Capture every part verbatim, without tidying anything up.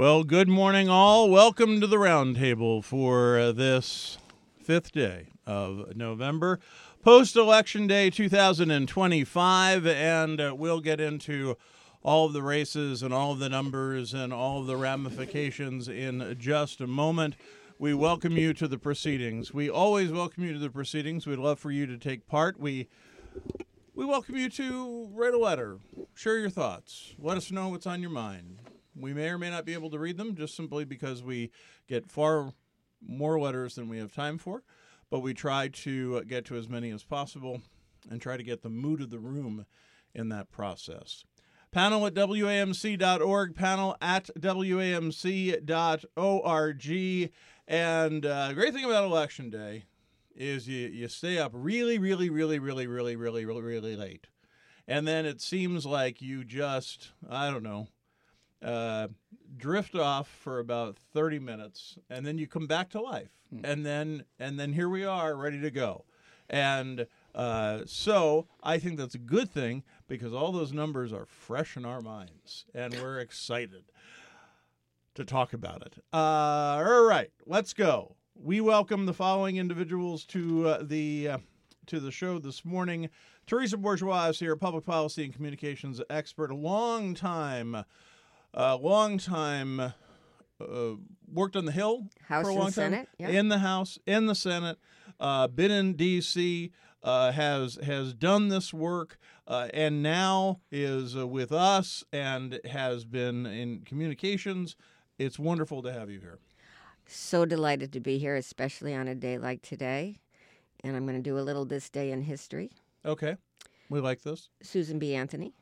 Well, good morning, all. Welcome to the roundtable for uh, this fifth day of November, post-election day two thousand twenty-five, and uh, we'll get into all of the races and all of the numbers and all of the ramifications in just a moment. We welcome you to the proceedings. We always welcome you to the proceedings. We'd love for you to take part. We we welcome you to write a letter, share your thoughts, let us know what's on your mind. We may or may not be able to read them just simply because we get far more letters than we have time for, but we try to get to as many as possible and try to get the mood of the room in that process. Panel at W A M C dot org, panel at W A M C dot org. And uh, the great thing about Election Day is you, you stay up really, really, really, really, really, really, really, really late. And then it seems like you just, I don't know, Uh, drift off for about thirty minutes, and then you come back to life, mm. and then and then here we are, ready to go. And uh, so I think that's a good thing because all those numbers are fresh in our minds, and we're excited to talk about it. Uh, all right, let's go. We welcome the following individuals to uh, the uh, to the show this morning. Teresa Bourgeois is here, public policy and communications expert, a long time. A uh, long time, uh, worked on the Hill House for a long and time. Senate, yeah. In the House, in the Senate, uh, been in D C, uh, has has done this work, uh, and now is uh, with us and has been in communications. It's wonderful to have you here. So delighted to be here, especially on a day like today. And I'm going to do a little this day in history. Okay, we like this. Susan B. Anthony,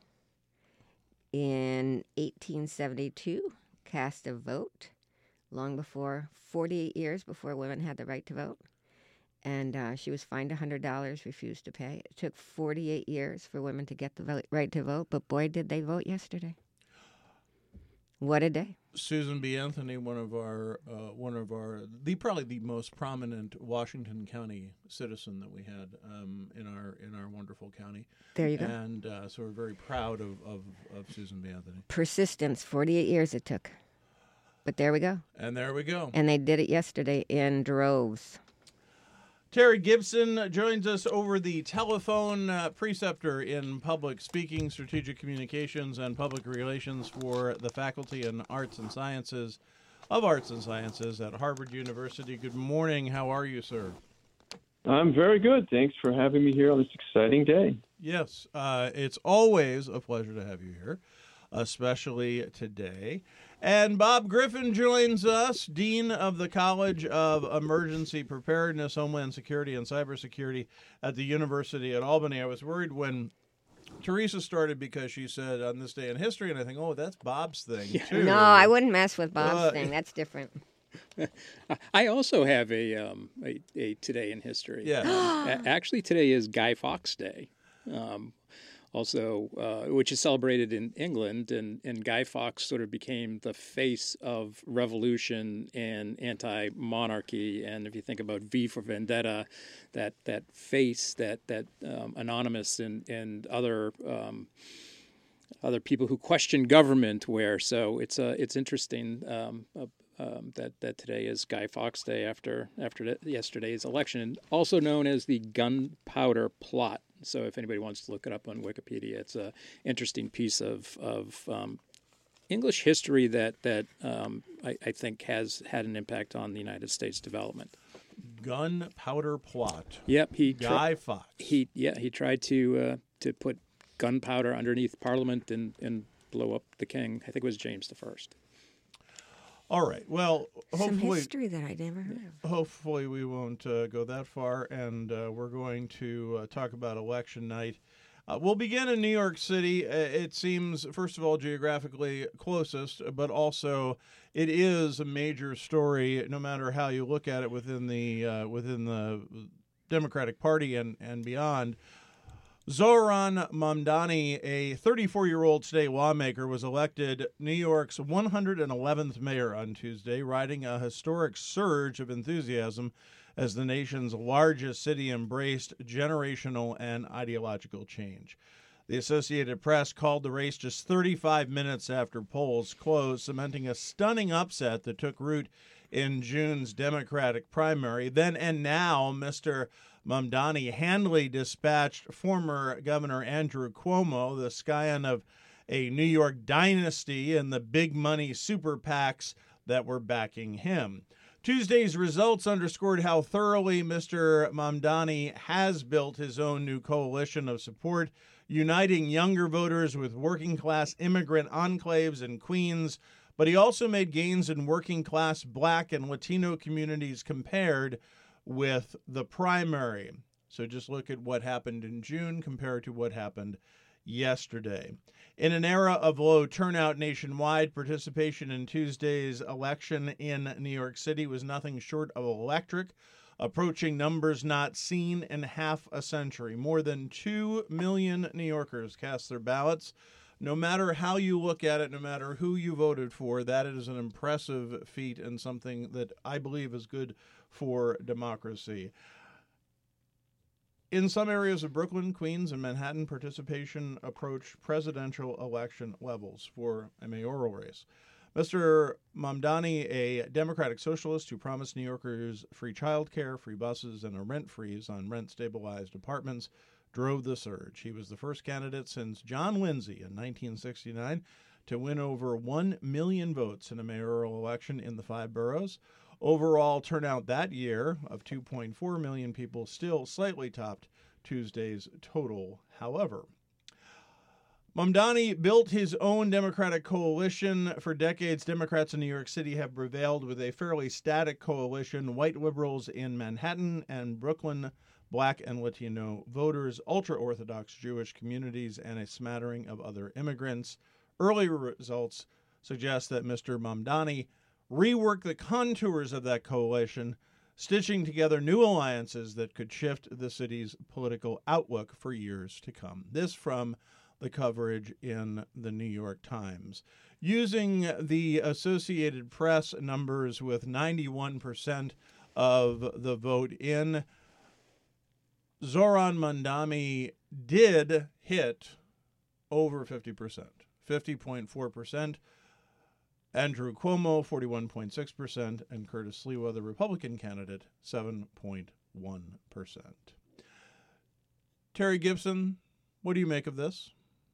in eighteen seventy-two, cast a vote long before, forty-eight years before women had the right to vote. And uh, she was fined one hundred dollars, refused to pay. It took forty-eight years for women to get the vote, right to vote, but boy, did they vote yesterday. What a day. Susan B. Anthony, one of our, uh, one of our, the probably the most prominent Washington County citizen that we had um, in our in our wonderful county. There you go. And uh, so we're very proud of, of, of Susan B. Anthony. Persistence, forty-eight years it took. But there we go. And there we go. And they did it yesterday in droves. Terry Gibson joins us over the telephone, uh, preceptor in public speaking, strategic communications, and public relations for the Faculty in Arts and Sciences of Arts and Sciences at Harvard University. Good morning. How are you, sir? I'm very good. Thanks for having me here on this exciting day. Yes, uh, it's always a pleasure to have you here, especially today. And Bob Griffin joins us, Dean of the College of Emergency Preparedness, Homeland Security, and Cybersecurity at the University at Albany. I was worried when Teresa started because she said on this day in history, and I think, oh, that's Bob's thing, yeah. too. No, I wouldn't mess with Bob's uh, thing. That's different. I also have a, um, a, a today in history. Yeah. Um, actually, today is Guy Fawkes Day. Um Also, uh, which is celebrated in England, and, and Guy Fawkes sort of became the face of revolution and anti-monarchy. And if you think about V for Vendetta, that that face that that um, Anonymous and and other um, other people who question government wear. So it's uh, it's interesting um, uh, um, that that today is Guy Fawkes Day after after the, yesterday's election, also known as the Gunpowder Plot. So if anybody wants to look it up on Wikipedia, it's an interesting piece of, of um, English history that, that um, I, I think has had an impact on the United States development. Gunpowder Plot. Yep. He Guy tri- Fawkes. He, yeah, he tried to uh, to put gunpowder underneath Parliament and, and blow up the king. I think it was James the First. All right. Well, Some hopefully, history that I never heard of. hopefully we won't uh, go that far, and uh, we're going to uh, talk about election night. Uh, we'll begin in New York City. Uh, it seems, first of all, geographically closest, but also it is a major story, no matter how you look at it within the uh, within the Democratic Party and and beyond. Zohran Mamdani, a thirty-four-year-old state lawmaker, was elected New York's one hundred eleventh mayor on Tuesday, riding a historic surge of enthusiasm as the nation's largest city embraced generational and ideological change. The Associated Press called the race just thirty-five minutes after polls closed, cementing a stunning upset that took root in June's Democratic primary. Then and now, Mister Mamdani handily dispatched former Governor Andrew Cuomo, the scion of a New York dynasty and the big money super PACs that were backing him. Tuesday's results underscored how thoroughly Mister Mamdani has built his own new coalition of support, uniting younger voters with working-class immigrant enclaves in Queens, but he also made gains in working-class Black and Latino communities compared with the primary. So just look at what happened in June compared to what happened yesterday. In an era of low turnout nationwide, participation in Tuesday's election in New York City was nothing short of electric, approaching numbers not seen in half a century. More than two million New Yorkers cast their ballots. No matter how you look at it, no matter who you voted for, that is an impressive feat and something that I believe is good for democracy. In some areas of Brooklyn, Queens, and Manhattan, participation approached presidential election levels for a mayoral race. Mister Mamdani, a Democratic socialist who promised New Yorkers free childcare, free buses, and a rent freeze on rent-stabilized apartments, drove the surge. He was the first candidate since John Lindsay in nineteen sixty-nine to win over one million votes in a mayoral election in the five boroughs. Overall turnout that year of two point four million people still slightly topped Tuesday's total, however. Mamdani built his own Democratic coalition. For decades, Democrats in New York City have prevailed with a fairly static coalition: white liberals in Manhattan and Brooklyn, Black and Latino voters, ultra-Orthodox Jewish communities, and a smattering of other immigrants. Early results suggest that Mister Mamdani reworked the contours of that coalition, stitching together new alliances that could shift the city's political outlook for years to come. This from the coverage in the New York Times. Using the Associated Press numbers with ninety-one percent of the vote in, Zohran Mamdani did hit over fifty percent, fifty point four percent. Andrew Cuomo, forty-one point six percent, and Curtis Sliwa, the Republican candidate, seven point one percent. Terry Gibson, what do you make of this?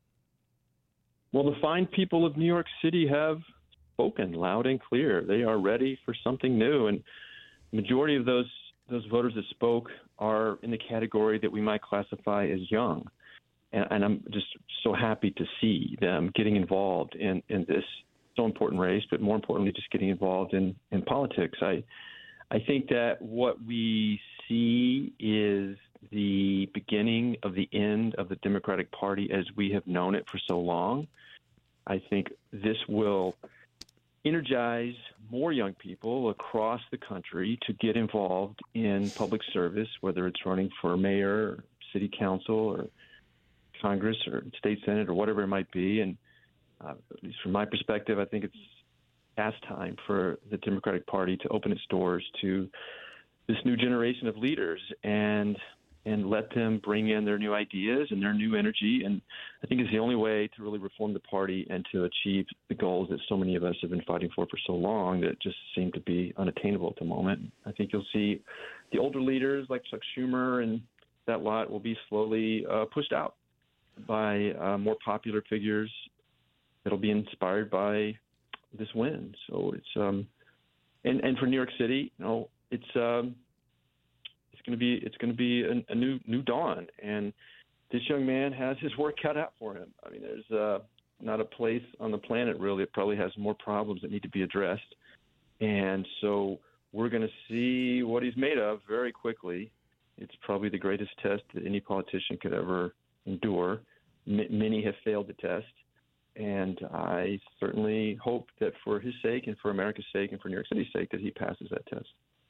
Well, the fine people of New York City have spoken loud and clear. They are ready for something new, and the majority of those those voters that spoke are in the category that we might classify as young. And, and I'm just so happy to see them getting involved in, in this so important race, but more importantly, just getting involved in, in politics. I I think that what we see is the beginning of the end of the Democratic Party as we have known it for so long. I think this will energize more young people across the country to get involved in public service, whether it's running for mayor, or city council, or Congress, or state senate, or whatever it might be. And uh, at least from my perspective, I think it's past time for the Democratic Party to open its doors to this new generation of leaders and and let them bring in their new ideas and their new energy. And I think it's the only way to really reform the party and to achieve the goals that so many of us have been fighting for for so long that just seem to be unattainable at the moment. I think you'll see the older leaders like Chuck Schumer and that lot will be slowly uh, pushed out by uh, more popular figures that'll be inspired by this win. So it's um, and and for New York City, you know, it's um, it's going to be it's going to be a, a new new dawn, and this young man has his work cut out for him. I mean, there's uh, not a place on the planet really that probably has more problems that need to be addressed, and so we're going to see what he's made of very quickly. It's probably the greatest test that any politician could ever endure. M- many have failed the test. And I certainly hope that for his sake and for America's sake and for New York City's sake that he passes that test.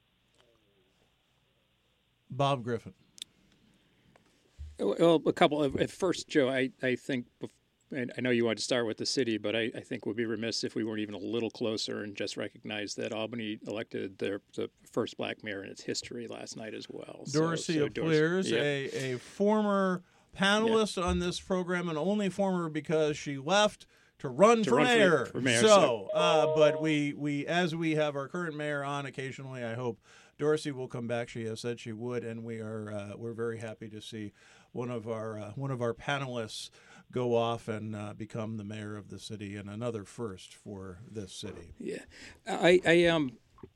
Bob Griffin. Well, a couple of at first, Joe, I, I think, and I know you wanted to start with the city, but I, I think we'd be remiss if we weren't even a little closer and just recognize that Albany elected their the first black mayor in its history last night as well. Dorsey so, so Appears, yeah. a, a former panelist yeah. on this program, and only former because she left to run, to for, run mayor. for, for mayor. So, So, uh, but we, we, as we have our current mayor on occasionally, I hope Dorsey will come back. She has said she would, and we are uh, we're very happy to see one of our uh, one of our panelists go off and uh, become the mayor of the city, and another first for this city. Yeah, I, I um,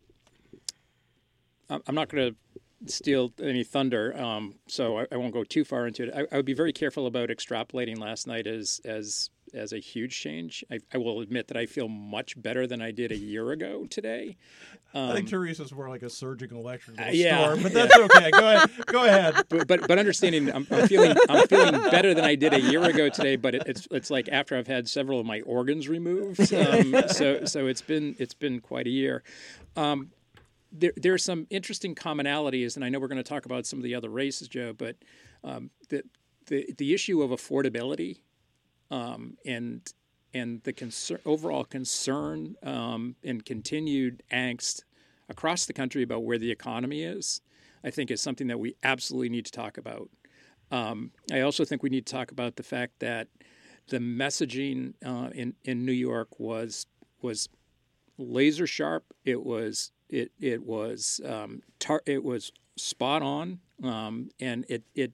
I'm not going to steal any thunder, um, so I, I won't go too far into it. I, I would be very careful about extrapolating last night as as as a huge change. I, I will admit that I feel much better than I did a year ago today. Um, I think Teresa's more like a surging election uh, yeah, storm, but that's yeah. okay. Go ahead. Go ahead. But but, but understanding, I'm, I'm feeling I'm feeling better than I did a year ago today. But it, it's it's like after I've had several of my organs removed. Um, so so it's been it's been quite a year. Um, there there are some interesting commonalities, and I know we're going to talk about some of the other races, Joe. But um, the the the issue of affordability um, and and the concern, overall concern um, and continued angst across the country about where the economy is, I think is something that we absolutely need to talk about. Um, I also think we need to talk about the fact that the messaging uh, in in New York was was laser sharp. It was it it was um, tar- it was spot on, um, and it it.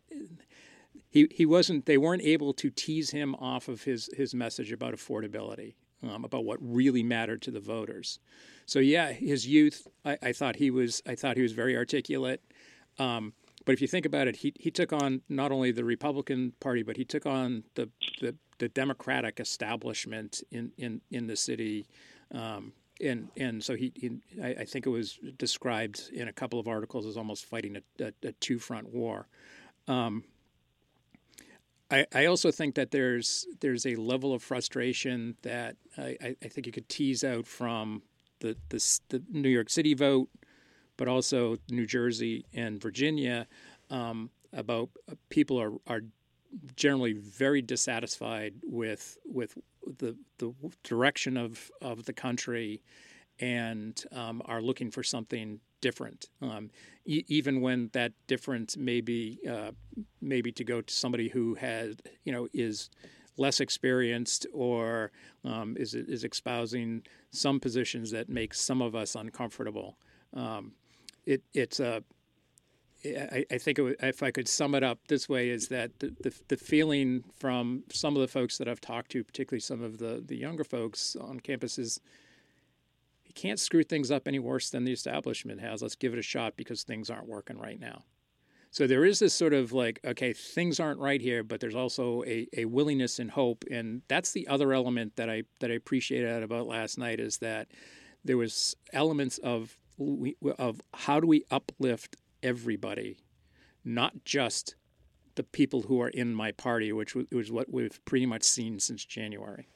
He, he wasn't. They weren't able to tease him off of his, his message about affordability, um, about what really mattered to the voters. So yeah, his youth. I, I thought he was. I thought he was very articulate. Um, but if you think about it, he he took on not only the Republican Party, but he took on the the, the Democratic establishment in, in, in the city. Um, and and so he, he I, I think it was described in a couple of articles as almost fighting a, a, a two front war. Um, I, I also think that there's there's a level of frustration that I, I think you could tease out from the, the the New York City vote, but also New Jersey and Virginia, um, about uh, people are are generally very dissatisfied with with the the direction of, of the country, and um, are looking for something different, um, e- even when that difference may be uh, maybe to go to somebody who has, you know, is less experienced or um, is is espousing some positions that make some of us uncomfortable. Um, it it's a I, I think it would, if I could sum it up this way, is that the, the the feeling from some of the folks that I've talked to, particularly some of the, the younger folks on campus, is you can't screw things up any worse than the establishment has. Let's give it a shot because things aren't working right now. So there is this sort of like, okay, things aren't right here, but there's also a, a willingness and hope. And that's the other element that I that I appreciated about last night, is that there was elements of of how do we uplift everybody, not just the people who are in my party, which was what we've pretty much seen since January.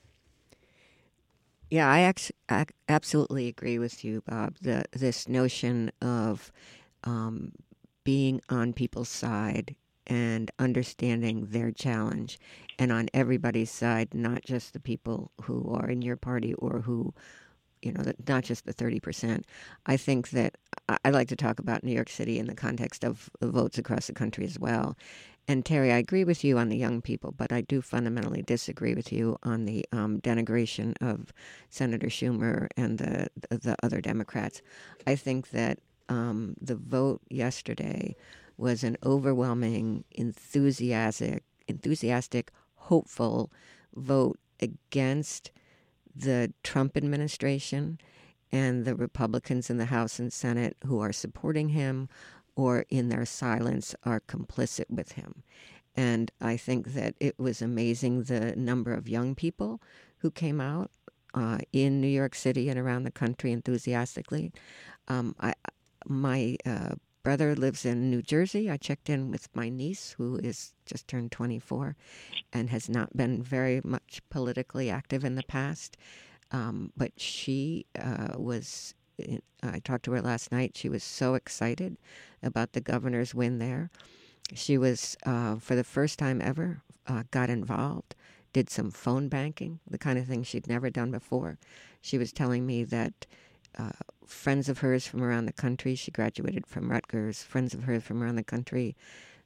Yeah, I, ex- I absolutely agree with you, Bob. The, this notion of um, being on people's side and understanding their challenge, and on everybody's side, not just the people who are in your party or who, you know, not just the thirty percent. I think that I like to talk about New York City in the context of votes across the country as well. And Terry, I agree with you on the young people, but I do fundamentally disagree with you on the um, denigration of Senator Schumer and the the other Democrats. I think that um, the vote yesterday was an overwhelming, enthusiastic, enthusiastic, hopeful vote against the Trump administration and the Republicans in the House and Senate who are supporting him or in their silence are complicit with him. And I think that it was amazing the number of young people who came out uh, in New York City and around the country enthusiastically. Um, I, my uh, brother lives in New Jersey. I checked in with my niece, who is just turned twenty-four and has not been very much politically active in the past. Um, but she uh, was, I talked to her last night, she was so excited about the governor's win there. She was, uh, for the first time ever, uh, got involved, did some phone banking, the kind of thing she'd never done before. She was telling me that uh, friends of hers from around the country, she graduated from Rutgers, friends of hers from around the country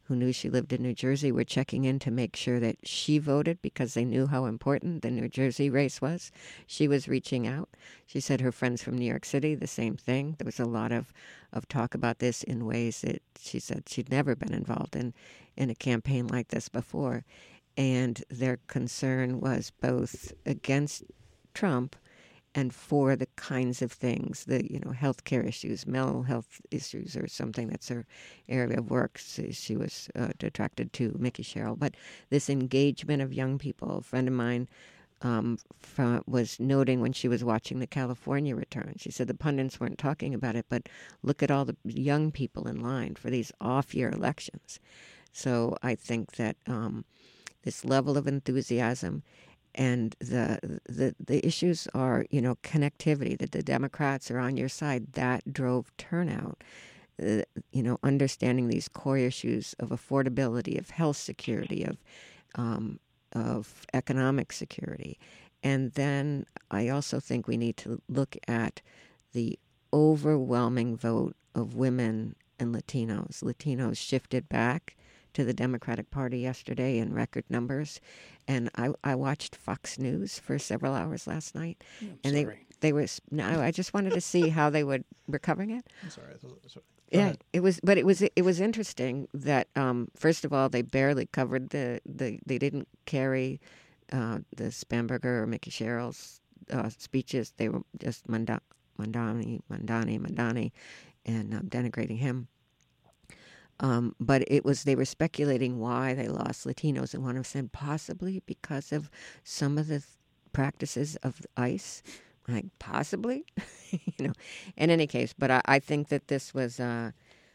who knew she lived in New Jersey were checking in to make sure that she voted because they knew how important the New Jersey race was. She was reaching out. She said her friends from New York City, the same thing. There was a lot of, of talk about this in ways that she said she'd never been involved in, in a campaign like this before. And their concern was both against Trump and for the kinds of things, the, you know, healthcare issues, mental health issues, or something that's her area of work. So she was uh, attracted to Mickey Sherrill. But this engagement of young people, a friend of mine um, from, was noting when she was watching the California return. She said the pundits weren't talking about it, but look at all the young people in line for these off-year elections. So I think that um, this level of enthusiasm and the, the the issues are, you know, connectivity, that the Democrats are on your side. That drove turnout. Uh, you know, understanding these core issues of affordability, of health security, of um, of economic security. And then I also think we need to look at the overwhelming vote of women and Latinos. Latinos shifted back to the Democratic Party yesterday in record numbers. And I, I watched Fox News for several hours last night. I'm and sorry. they they were no, I just wanted to see how they would were covering it. I'm sorry. I thought, sorry. Yeah, ahead. it was, but it was it was interesting that um, first of all they barely covered the, the they didn't carry uh, the Spamberger or Mickey Sherrill's uh, speeches. They were just Manda- Mandani, Mandani, Mandani, and um, denigrating him. Um, but it was they were speculating why they lost Latinos, and one of them said possibly because of some of the th- practices of ICE. Like possibly, you know. In any case, but I, I think that this was uh,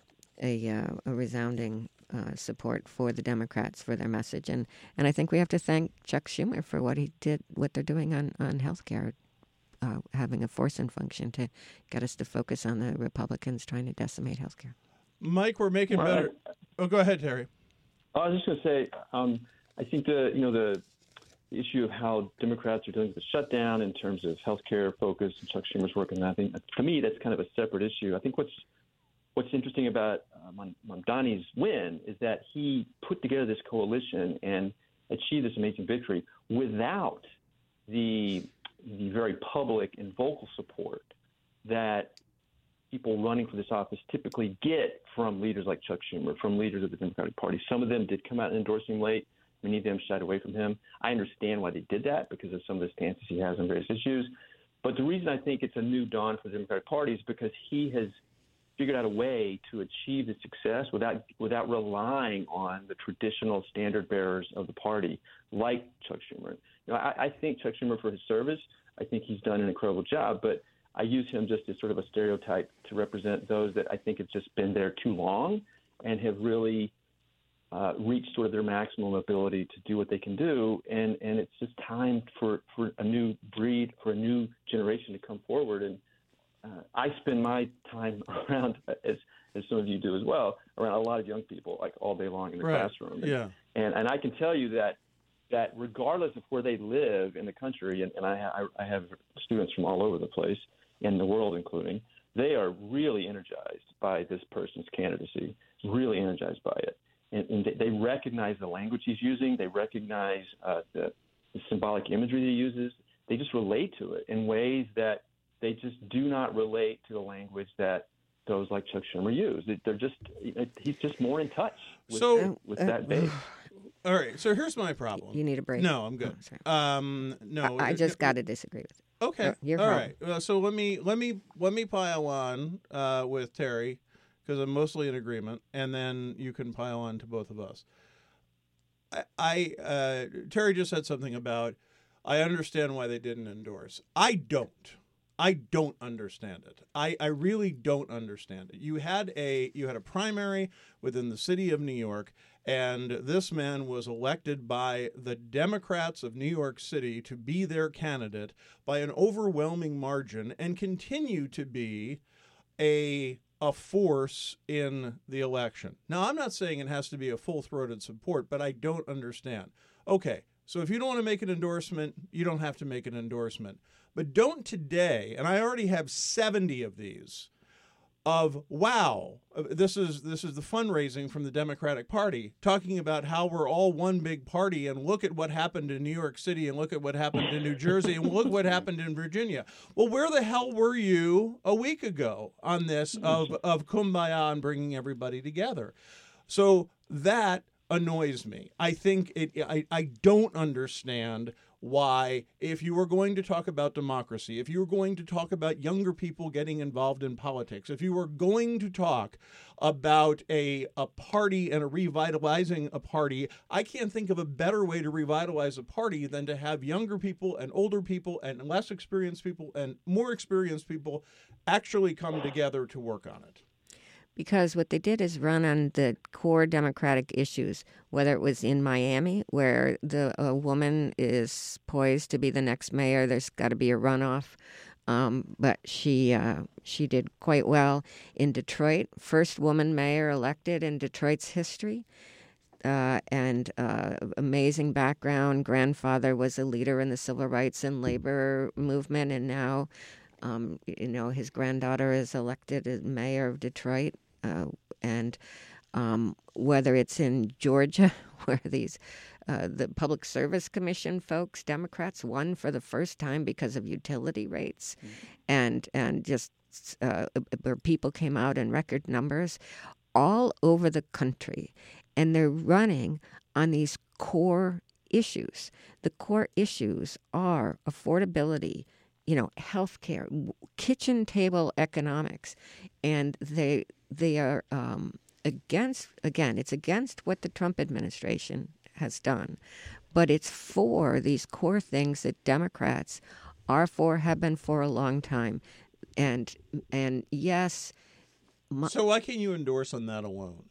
a uh, a resounding uh, support for the Democrats for their message, and, and I think we have to thank Chuck Schumer for what he did, what they're doing on on healthcare, uh, having a force and function to get us to focus on the Republicans trying to decimate healthcare. Mike, we're making Well, better. Oh, go ahead, Terry. I was just going to say, um, I think the you know the issue of how Democrats are dealing with the shutdown in terms of healthcare focus and Chuck Schumer's work on that. I think, to me, that's kind of a separate issue. I think what's what's interesting about uh, Mamdani's win is that he put together this coalition and achieved this amazing victory without the the very public and vocal support that people running for this office typically get from leaders like Chuck Schumer, from leaders of the Democratic Party. Some of them did come out and endorse him late. Many of them shied away from him. I understand why they did that because of some of the stances he has on various issues. But the reason I think it's a new dawn for the Democratic Party is because he has figured out a way to achieve the success without without relying on the traditional standard bearers of the party, like Chuck Schumer. You know, I, I think Chuck Schumer, for his service, I think he's done an incredible job, but I use him just as sort of a stereotype to represent those that I think have just been there too long and have really uh, reached sort of their maximum ability to do what they can do. And, and it's just time for, for a new breed, for a new generation to come forward. And uh, I spend my time around, as, as some of you do as well, around a lot of young people, like all day long in the Right. classroom. And, Yeah. and, and I can tell you that that regardless of where they live in the country, and, and I, ha- I have students from all over the place, in the world including, they are really energized by this person's candidacy, really energized by it. And, and they recognize the language he's using. They recognize uh, the, the symbolic imagery he uses. They just relate to it in ways that they just do not relate to the language that those like Chuck Schumer use. They're just he's just more in touch with, So- with that base. All right. So here's my problem. You need a break? No, I'm good. Oh, sorry. Um, no, I, I just no, got to disagree with it. Okay. Uh, your All problem. right. Well, so let me let me let me pile on uh, with Terry because I'm mostly in agreement, and then you can pile on to both of us. I, I uh, Terry just said something about I understand why they didn't endorse. I don't. I don't understand it. I, I really don't understand it. You had a you had a primary within the city of New York, and this man was elected by the Democrats of New York City to be their candidate by an overwhelming margin and continue to be a a force in the election. Now, I'm not saying it has to be a full-throated support, but I don't understand. Okay, so if you don't want to make an endorsement, you don't have to make an endorsement. But don't today, and I already have seventy of these, of, wow, this is this is the fundraising from the Democratic Party, talking about how we're all one big party, and look at what happened in New York City, and look at what happened in New Jersey, and look what happened in Virginia. Well, where the hell were you a week ago on this of, of Kumbaya and bringing everybody together? So that annoys me. I think it. I, I don't understand why, if you were going to talk about democracy, if you were going to talk about younger people getting involved in politics, if you were going to talk about a, a party and a revitalizing a party, I can't think of a better way to revitalize a party than to have younger people and older people and less experienced people and more experienced people actually come together to work on it. Because what they did is run on the core Democratic issues, whether it was in Miami, where the a woman is poised to be the next mayor. There's got to be a runoff, um, but she uh, she did quite well in Detroit. First woman mayor elected in Detroit's history, uh, and uh, amazing background. Grandfather was a leader in the civil rights and labor movement, and now, um, you know, his granddaughter is elected as mayor of Detroit. Uh, and um, whether it's in Georgia, where these uh, the Public Service Commission folks, Democrats, won for the first time because of utility rates, mm-hmm. and and just uh, where people came out in record numbers, all over the country, and they're running on these core issues. The core issues are affordability, you know, healthcare, kitchen table economics, and they they are um, against, again, it's against what the Trump administration has done, but it's for these core things that Democrats are for, have been for a long time, and and yes. My, so why can't you endorse on that alone?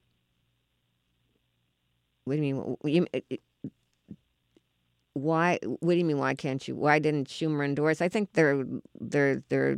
What do you mean? You, it, Why? What do you mean? Why can't you? Why didn't Schumer endorse? I think they're they're they're.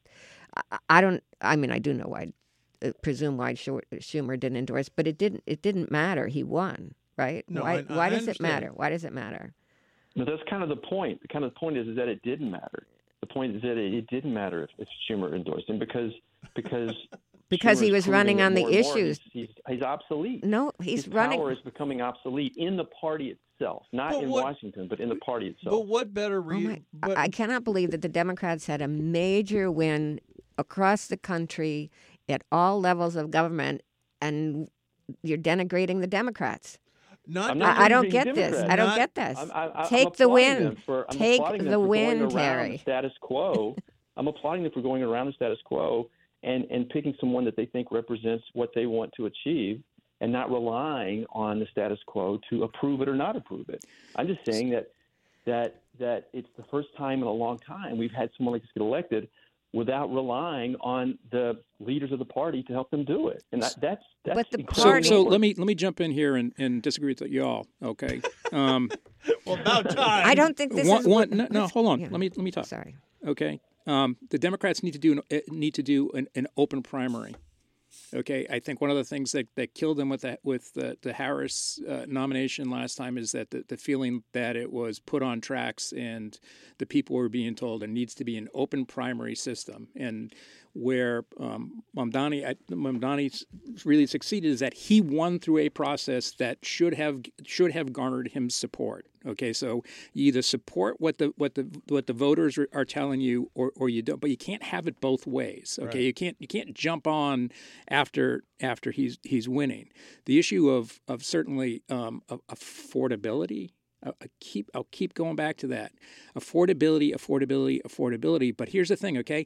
I don't. I mean, I do know why. I presume why Schumer didn't endorse, but it didn't. It didn't matter. He won, right? No, why? I, I why does understand. it matter? Why does it matter? No, that's kind of the point. The kind of the point is, is that it didn't matter. The point is that it, it didn't matter if, if Schumer endorsed him because because. Because Schumer he was running on the more and more. issues. He's, he's, he's obsolete. No, he's His running. power is becoming obsolete in the party itself, not But in what- Washington, but in the party itself. But what better Oh reason? my, but, I I cannot believe that the Democrats had a major win across the country at all levels of government, and you're denigrating the Democrats. not, I'm not I, I don't denigrating get this. Democrats. I don't Not- get this. I'm, I, I'm Take the applauding win. them For, I'm Take applauding the them for win, going around Terry. the status quo. I'm applauding them for going around the status quo and, and picking someone that they think represents what they want to achieve and not relying on the status quo to approve it or not approve it. I'm just saying that that that it's the first time in a long time we've had someone like this get elected without relying on the leaders of the party to help them do it. And that, that's that's But the incredibly So, Party- so important. let me let me jump in here and, and disagree with y'all. Okay. Um, well, about time. I don't think this one, is one, what- no, no, let's- hold on. yeah. Let me let me talk. Sorry. Okay. Um, the Democrats need to do an, uh, need to do an, an open primary. Okay, I think one of the things that, that killed them with the, with the, the Harris uh, nomination last time is that the, the feeling that it was put on tracks and the people were being told there needs to be an open primary system. And where um, Mamdani, I- Mamdani really succeeded is that he won through a process that should have should have garnered him support. Okay, so you either support what the what the what the voters are, are telling you, or, or you don't. But you can't have it both ways. Okay, Right. you can't you can't jump on after after he's he's winning. The issue of of certainly um, of affordability. I I keep I'll keep going back to that. Affordability, affordability, affordability. But here's the thing. Okay,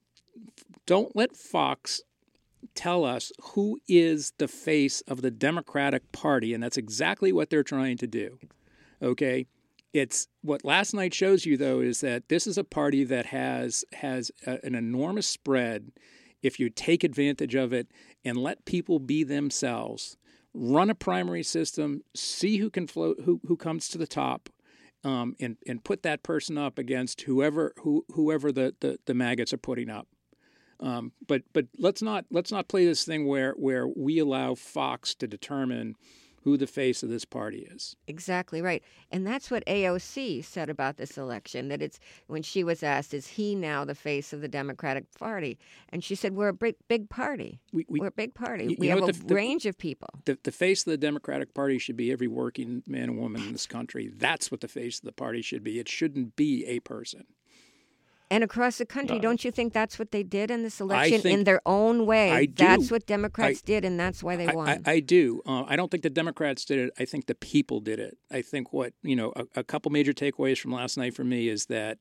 don't let Fox tell us who is the face of the Democratic Party, and that's exactly what they're trying to do. Okay, it's what last night shows you though is that this is a party that has has a, an enormous spread. If you take advantage of it and let people be themselves, run a primary system, see who can float, who who comes to the top, um, and and put that person up against whoever who whoever the the, the maggots are putting up. Um, but but let's not let's not play this thing where where we allow Fox to determine who the face of this party is. Exactly right. And that's what A O C said about this election, that it's when she was asked, is he now the face of the Democratic Party? And she said, we're a big, big party. We, we, we're a big party. You, we you have a the, the, range of people. The, the face of the Democratic Party should be every working man and woman in this country. That's what the face of the party should be. It shouldn't be a person. And across the country, uh, don't you think that's what they did in this election think, in their own way? I That's do. what Democrats I, did, and that's why they I, won. I, I do. Uh, I don't think the Democrats did it. I think the people did it. I think what, you know, a, a couple major takeaways from last night for me is that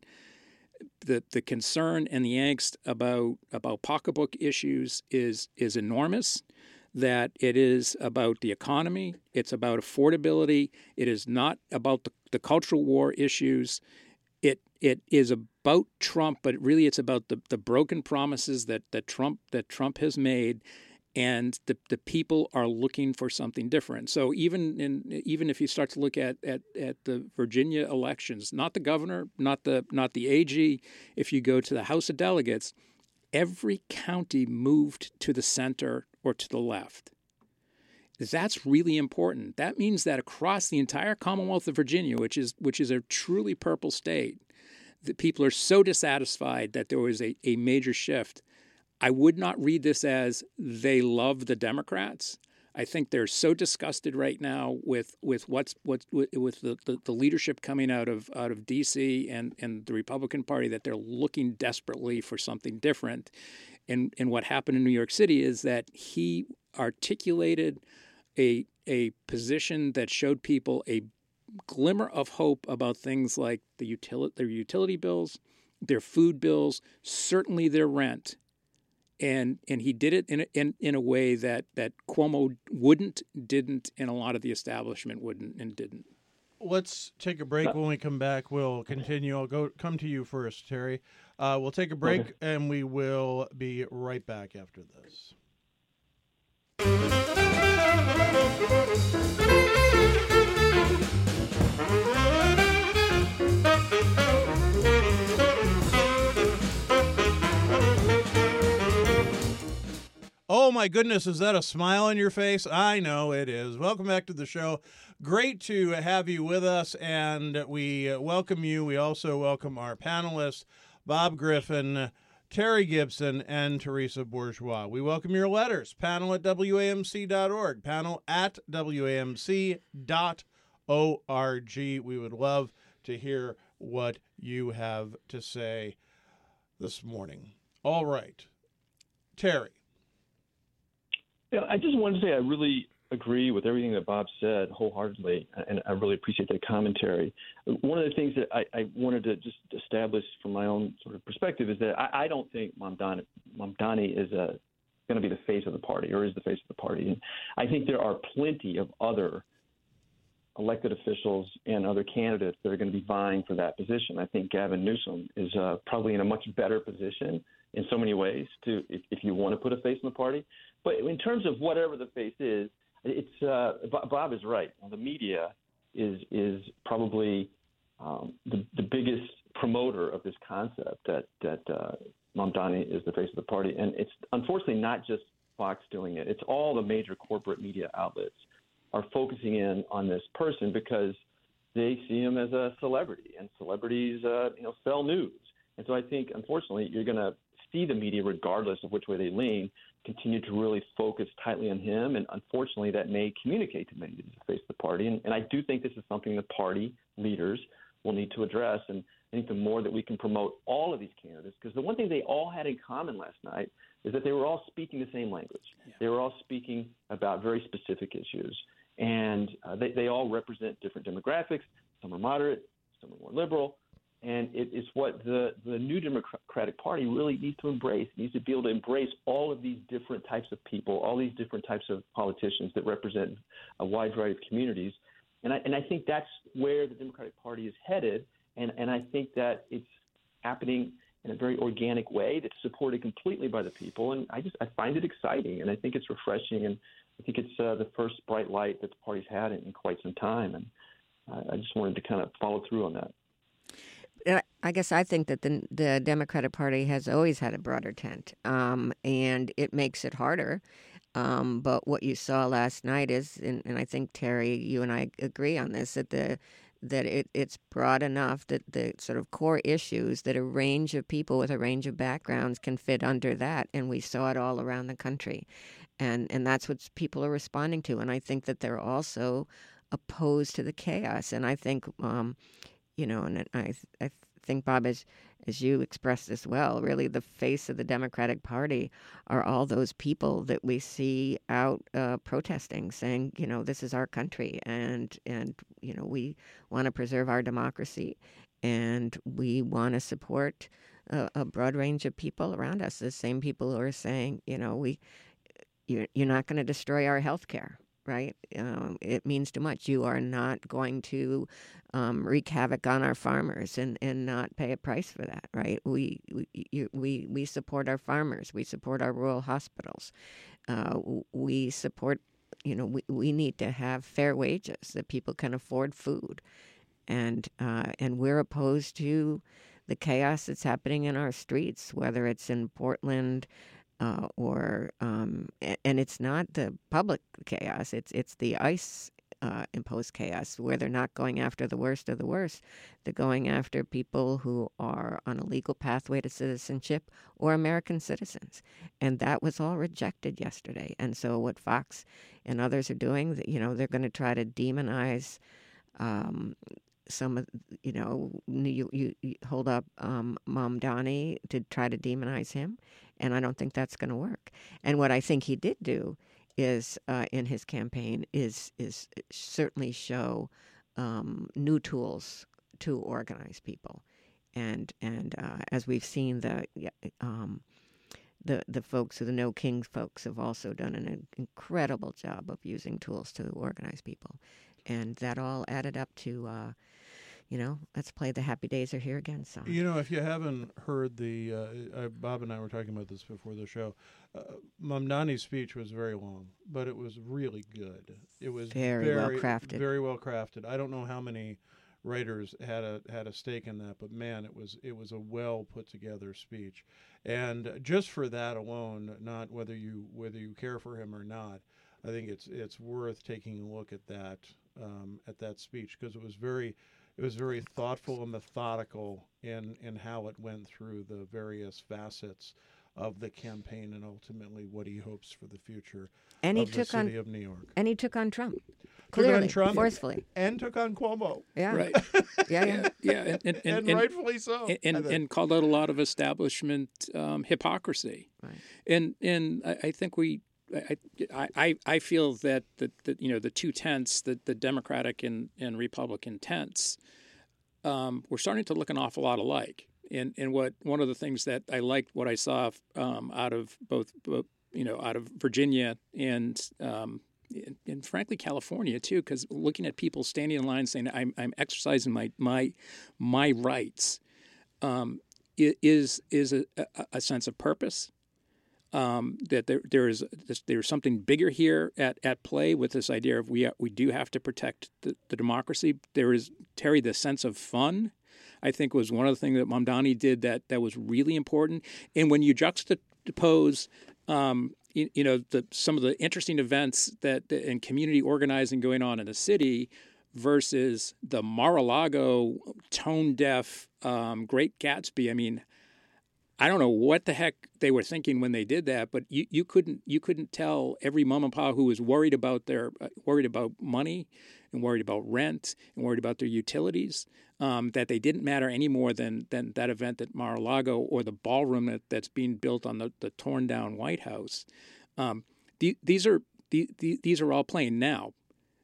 the the concern and the angst about about pocketbook issues is is enormous. That it is about the economy. It's about affordability. It is not about the, the cultural war issues. It it is about Trump, but really it's about the, the broken promises that, that Trump that Trump has made, and the, the people are looking for something different. So even in even if you start to look at, at, at the Virginia elections, not the governor, not the not the A G, if you go to the House of Delegates, every county moved to the center or to the left. That's really important. That means that across the entire Commonwealth of Virginia, which is which is a truly purple state, that people are so dissatisfied that there was a, a major shift. I would not read this as they love the Democrats. I think they're so disgusted right now with with what's what's with the, the, the leadership coming out of out of D C and, and the Republican Party that they're looking desperately for something different. And and what happened in New York City is that he articulated a a position that showed people a glimmer of hope about things like the utility, their utility bills, their food bills, certainly their rent. And and he did it in a, in, in a way that, that Cuomo wouldn't, didn't, and a lot of the establishment wouldn't and didn't. Let's take a break. When we come back, we'll continue. I'll go come to you first, Terry. Uh, we'll take a break, okay. And we will be right back after this. Oh, my goodness, is that a smile on your face? I know it is. Welcome back to the show. Great to have you with us, and we welcome you. We also welcome our panelists, Bob Griffin, Terry Gibson, and Teresa Bourgeois. We welcome your letters, panel at W A M C dot org, panel at W A M C dot org. We would love to hear what you have to say this morning. All right. Terry. Yeah, I just wanted to say I really agree with everything that Bob said wholeheartedly, and I really appreciate that commentary. One of the things that I, I wanted to just establish from my own sort of perspective is that I, I don't think Mamdani, Mamdani is a, going to be the face of the party or is the face of the party. And I think there are plenty of other elected officials and other candidates that are going to be vying for that position. I think Gavin Newsom is uh, probably in a much better position in so many ways to if, if you want to put a face in the party. But in terms of whatever the face is, it's uh, Bob is right. The media is is probably um, the, the biggest promoter of this concept that that uh, Mamdani is the face of the party, and it's unfortunately not just Fox doing it. It's all the major corporate media outlets are focusing in on this person because they see him as a celebrity, and celebrities uh, you know sell news. And so I think unfortunately you're going to see the media, regardless of which way they lean, continue to really focus tightly on him. And unfortunately, that may communicate to many that he's the face of the party. And, and I do think this is something the party leaders will need to address. And I think the more that we can promote all of these candidates, because the one thing they all had in common last night is that they were all speaking the same language. Yeah. They were all speaking about very specific issues. And uh, they, they all represent different demographics. Some are moderate, some are more liberal. And it is what the, the new Democratic Party really needs to embrace. It needs to be able to embrace all of these different types of people, all these different types of politicians that represent a wide variety of communities. And I, and I think that's where the Democratic Party is headed. And, and I think that it's happening in a very organic way that's supported completely by the people. And I just I find it exciting, and I think it's refreshing. And I think it's uh, the first bright light that the party's had in, in quite some time. And uh, I just wanted to kind of follow through on that. I guess I think that the the Democratic Party has always had a broader tent, um, and it makes it harder. Um, but what you saw last night is, and, and I think, Terry, you and I agree on this, that the that it, it's broad enough that the sort of core issues that a range of people with a range of backgrounds can fit under that. And we saw it all around the country. And, and that's what people are responding to. And I think that they're also opposed to the chaos. And I think, um, you know, and I, I think, Bob, as, as you expressed as well, really the face of the Democratic Party are all those people that we see out uh, protesting, saying, you know, this is our country, and, and you know, we want to preserve our democracy, and we want to support a, a broad range of people around us, the same people who are saying, you know, we you're, you're not going to destroy our health care. Right? Um, it means too much. You are not going to um, wreak havoc on our farmers and, and not pay a price for that, right? We we you, we we support our farmers. We support our rural hospitals. Uh, we support, you know, we, we need to have fair wages that people can afford food, and uh, and we're opposed to the chaos that's happening in our streets, whether it's in Portland. Uh, or um, and it's not the public chaos; it's it's the ICE uh, imposed chaos, where they're not going after the worst of the worst. They're going after people who are on a legal pathway to citizenship or American citizens, and that was all rejected yesterday. And so, what Fox and others are doing, you know, they're going to try to demonize. Um, Some of, you know, you, you, you hold up um, Mamdani to try to demonize him, and I don't think that's going to work. And what I think he did do is, uh, in his campaign, is is certainly show um, new tools to organize people, and and uh, as we've seen, the um, the the folks, the No Kings folks, have also done an incredible job of using tools to organize people, and that all added up to. Uh, You know, let's play the Happy Days Are Here Again song. You know, if you haven't heard the, uh, uh, Bob and I were talking about this before the show, uh, Mamdani's speech was very long, but it was really good. It was very, very well crafted. Very well crafted. I don't know how many writers had a had a stake in that, but man, it was it was a well put together speech. And just for that alone, not whether you whether you care for him or not, I think it's it's worth taking a look at that um, at that speech, because it was very. It was very thoughtful and methodical in, in how it went through the various facets of the campaign and ultimately what he hopes for the future and he of took the city on, of New York. And he took on Trump. Took Clearly, on Trump forcefully. And took on Cuomo. Yeah. Right. yeah, yeah. Yeah, and, and, and, And, and rightfully so. And, and, and called out a lot of establishment um, hypocrisy. Right. And and I, I think we I, I, I feel that the, the you know the two tents, the, the Democratic and, and Republican tents, um, we're starting to look an awful lot alike. And and what one of the things that I liked what I saw um, out of both, both you know out of Virginia and um, and, and frankly California too, because looking at people standing in line saying I'm I'm exercising my my my rights, um, is is a, a, a sense of purpose. Um, that there there is there's something bigger here at, at play with this idea of we we do have to protect the, the democracy. There is, Terry, the sense of fun, I think, was one of the things that Mamdani did that that was really important. And when you juxtapose, um, you, you know, the, some of the interesting events that and community organizing going on in the city versus the Mar-a-Lago tone deaf um, Great Gatsby, I mean. I don't know what the heck they were thinking when they did that, but you, you couldn't you couldn't tell every mom and pop who was worried about their uh, worried about money and worried about rent and worried about their utilities um, that they didn't matter any more than than that event at Mar-a-Lago or the ballroom that, that's being built on the, the torn down White House. Um, the, these are the, the, these are all playing now.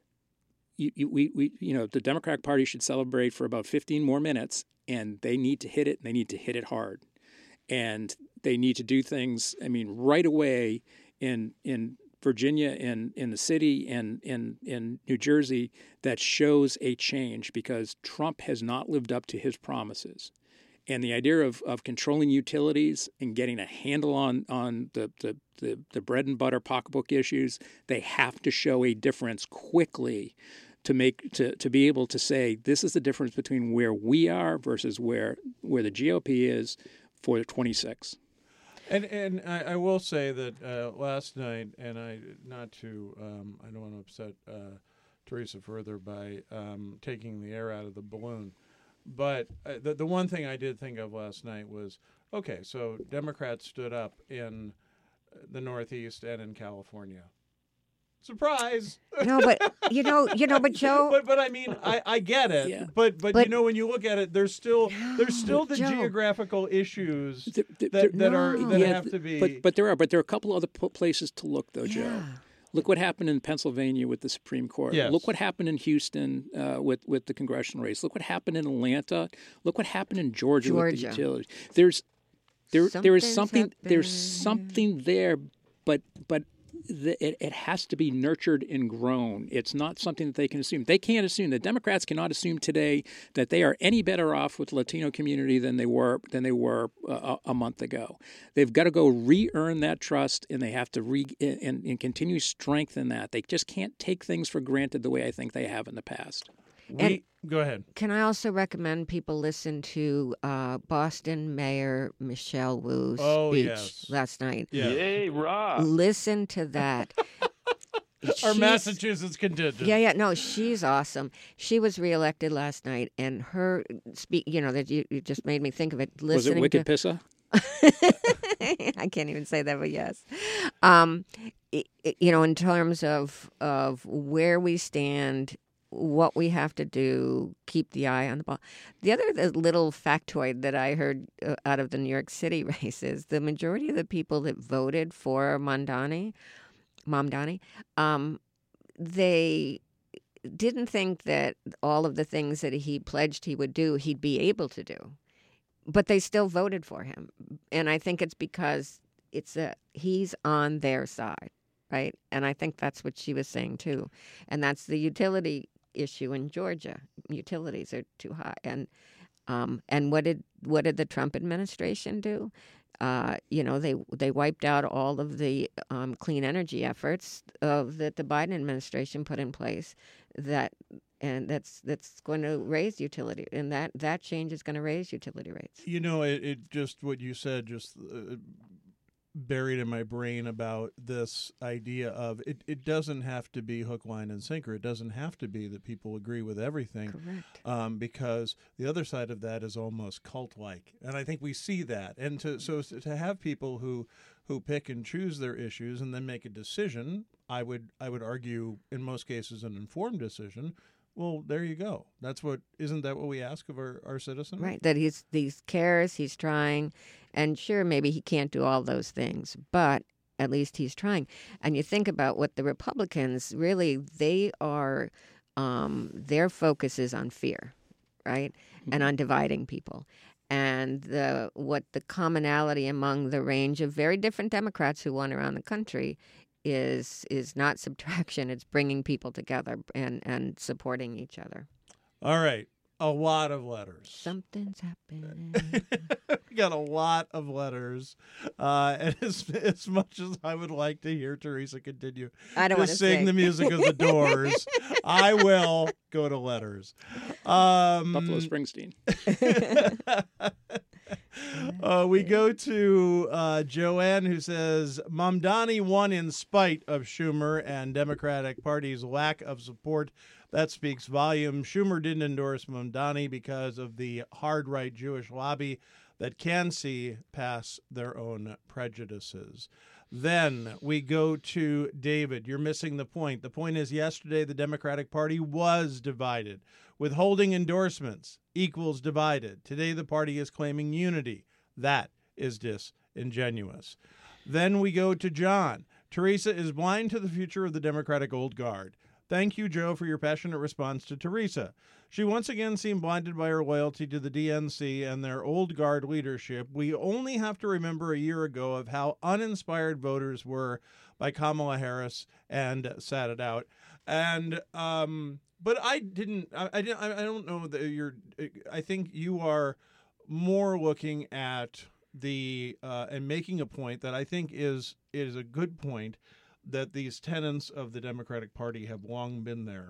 You, you, we, we you know the Democratic Party should celebrate for about fifteen more minutes, and they need to hit it. And they need to hit it hard. And they need to do things, I mean, right away in in Virginia, in, in the city, and in, in New Jersey that shows a change because Trump has not lived up to his promises. And the idea of, of controlling utilities and getting a handle on, on the, the, the, the bread and butter pocketbook issues, they have to show a difference quickly to make to, to be able to say this is the difference between where we are versus where where the G O P is for twenty-six. And and I, I will say that uh, last night, and I not to um, I don't want to upset uh, Teresa further by um, taking the air out of the balloon, but uh, the the one thing I did think of last night was, okay, so Democrats stood up in the Northeast and in California. Surprise! No, but you know, you know, but Joe. But but I mean, I, I get it. Yeah. But, but But- you know, when you look at it, there's still there's still the Joe. geographical issues There- there- that, that are No. that Yeah, have to be. But but there are but there are a couple other p- places to look though, Joe. Yeah. Look what happened in Pennsylvania with the Supreme Court. Yes. Look what happened in Houston uh, with with the congressional race. Look what happened in Atlanta. Look what happened in Georgia, with the Georgia. utilities. There's there there is Something's something there's happening. something there, but but. The, it, it has to be nurtured and grown. It's not something that they can assume. They can't assume. The Democrats cannot assume today that they are any better off with the Latino community than they were than they were uh, a month ago. They've got to go re-earn that trust, and they have to re and, and continue strengthen that. They just can't take things for granted the way I think they have in the past. we, And- go ahead. Can I also recommend people listen to uh, Boston Mayor Michelle Wu's Oh, speech yes. last night? Yeah. Yay, Rob. Listen to that. Our She's- Massachusetts contingent. Yeah, yeah, no, she's awesome. She was reelected last night, and her speak. You know that you, you just made me think of it. Was it Listening Wicked to, Pissa? I can't even say that, but yes. Um, i- i- you know, in terms of of where we stand, what we have to do, keep the eye on the ball. The other the little factoid that I heard uh, out of the New York City race is the majority of the people that voted for Mamdani, Mamdani, um, they didn't think that all of the things that he pledged he would do, he'd be able to do. But they still voted for him. And I think it's because it's a he's on their side, right? And I think that's what she was saying too. And that's the utility issue in Georgia. Utilities are too high. And um, and what did what did the Trump administration do? Uh, you know, they they wiped out all of the um, clean energy efforts of that the Biden administration put in place. That and that's that's going to raise utility, and that that change is going to raise utility rates. You know, it, it just what you said just uh, buried in my brain about this idea of it, it doesn't have to be hook, line, and sinker. It doesn't have to be that people agree with everything. Correct. Um, because the other side of that is almost cult-like, and I think we see that. And to so to have people who who pick and choose their issues and then make a decision, I would I would argue in most cases an informed decision. Well, there you go. That's what isn't that what we ask of our, our citizens? Right. That he's he's cares, he's trying, and sure, maybe he can't do all those things, but at least he's trying. And you think about what the Republicans really they are. Um, their focus is on fear, right, and on dividing people. And the what the commonality among the range of very different Democrats who won around the country is is not subtraction. It's bringing people together and, and supporting each other. All right. A lot of letters. Something's happening. We got a lot of letters. Uh, and as, as much as I would like to hear Teresa continue I don't to want to sing sing. the music of the Doors, I will go to letters. Um, Buffalo Springsteen. Uh, we go to uh, Joanne, who says, Mamdani won in spite of Schumer and Democratic Party's lack of support. That speaks volumes. Schumer didn't endorse Mamdani because of the hard-right Jewish lobby that can see past their own prejudices. Then we go to David. You're missing the point. The point is yesterday the Democratic Party was divided. Withholding endorsements equals divided. Today the party is claiming unity. That is disingenuous. Then we go to John. Teresa is blind to the future of the Democratic Old Guard. Thank you, Joe, for your passionate response to Teresa. She once again seemed blinded by her loyalty to the D N C and their old guard leadership. We only have to remember a year ago of how uninspired voters were by Kamala Harris and sat it out. And um, but I didn't. I, I didn't. I don't know that you're. I think you are more looking at the uh, and making a point that I think is is a good point, that these tenets of the Democratic Party have long been there.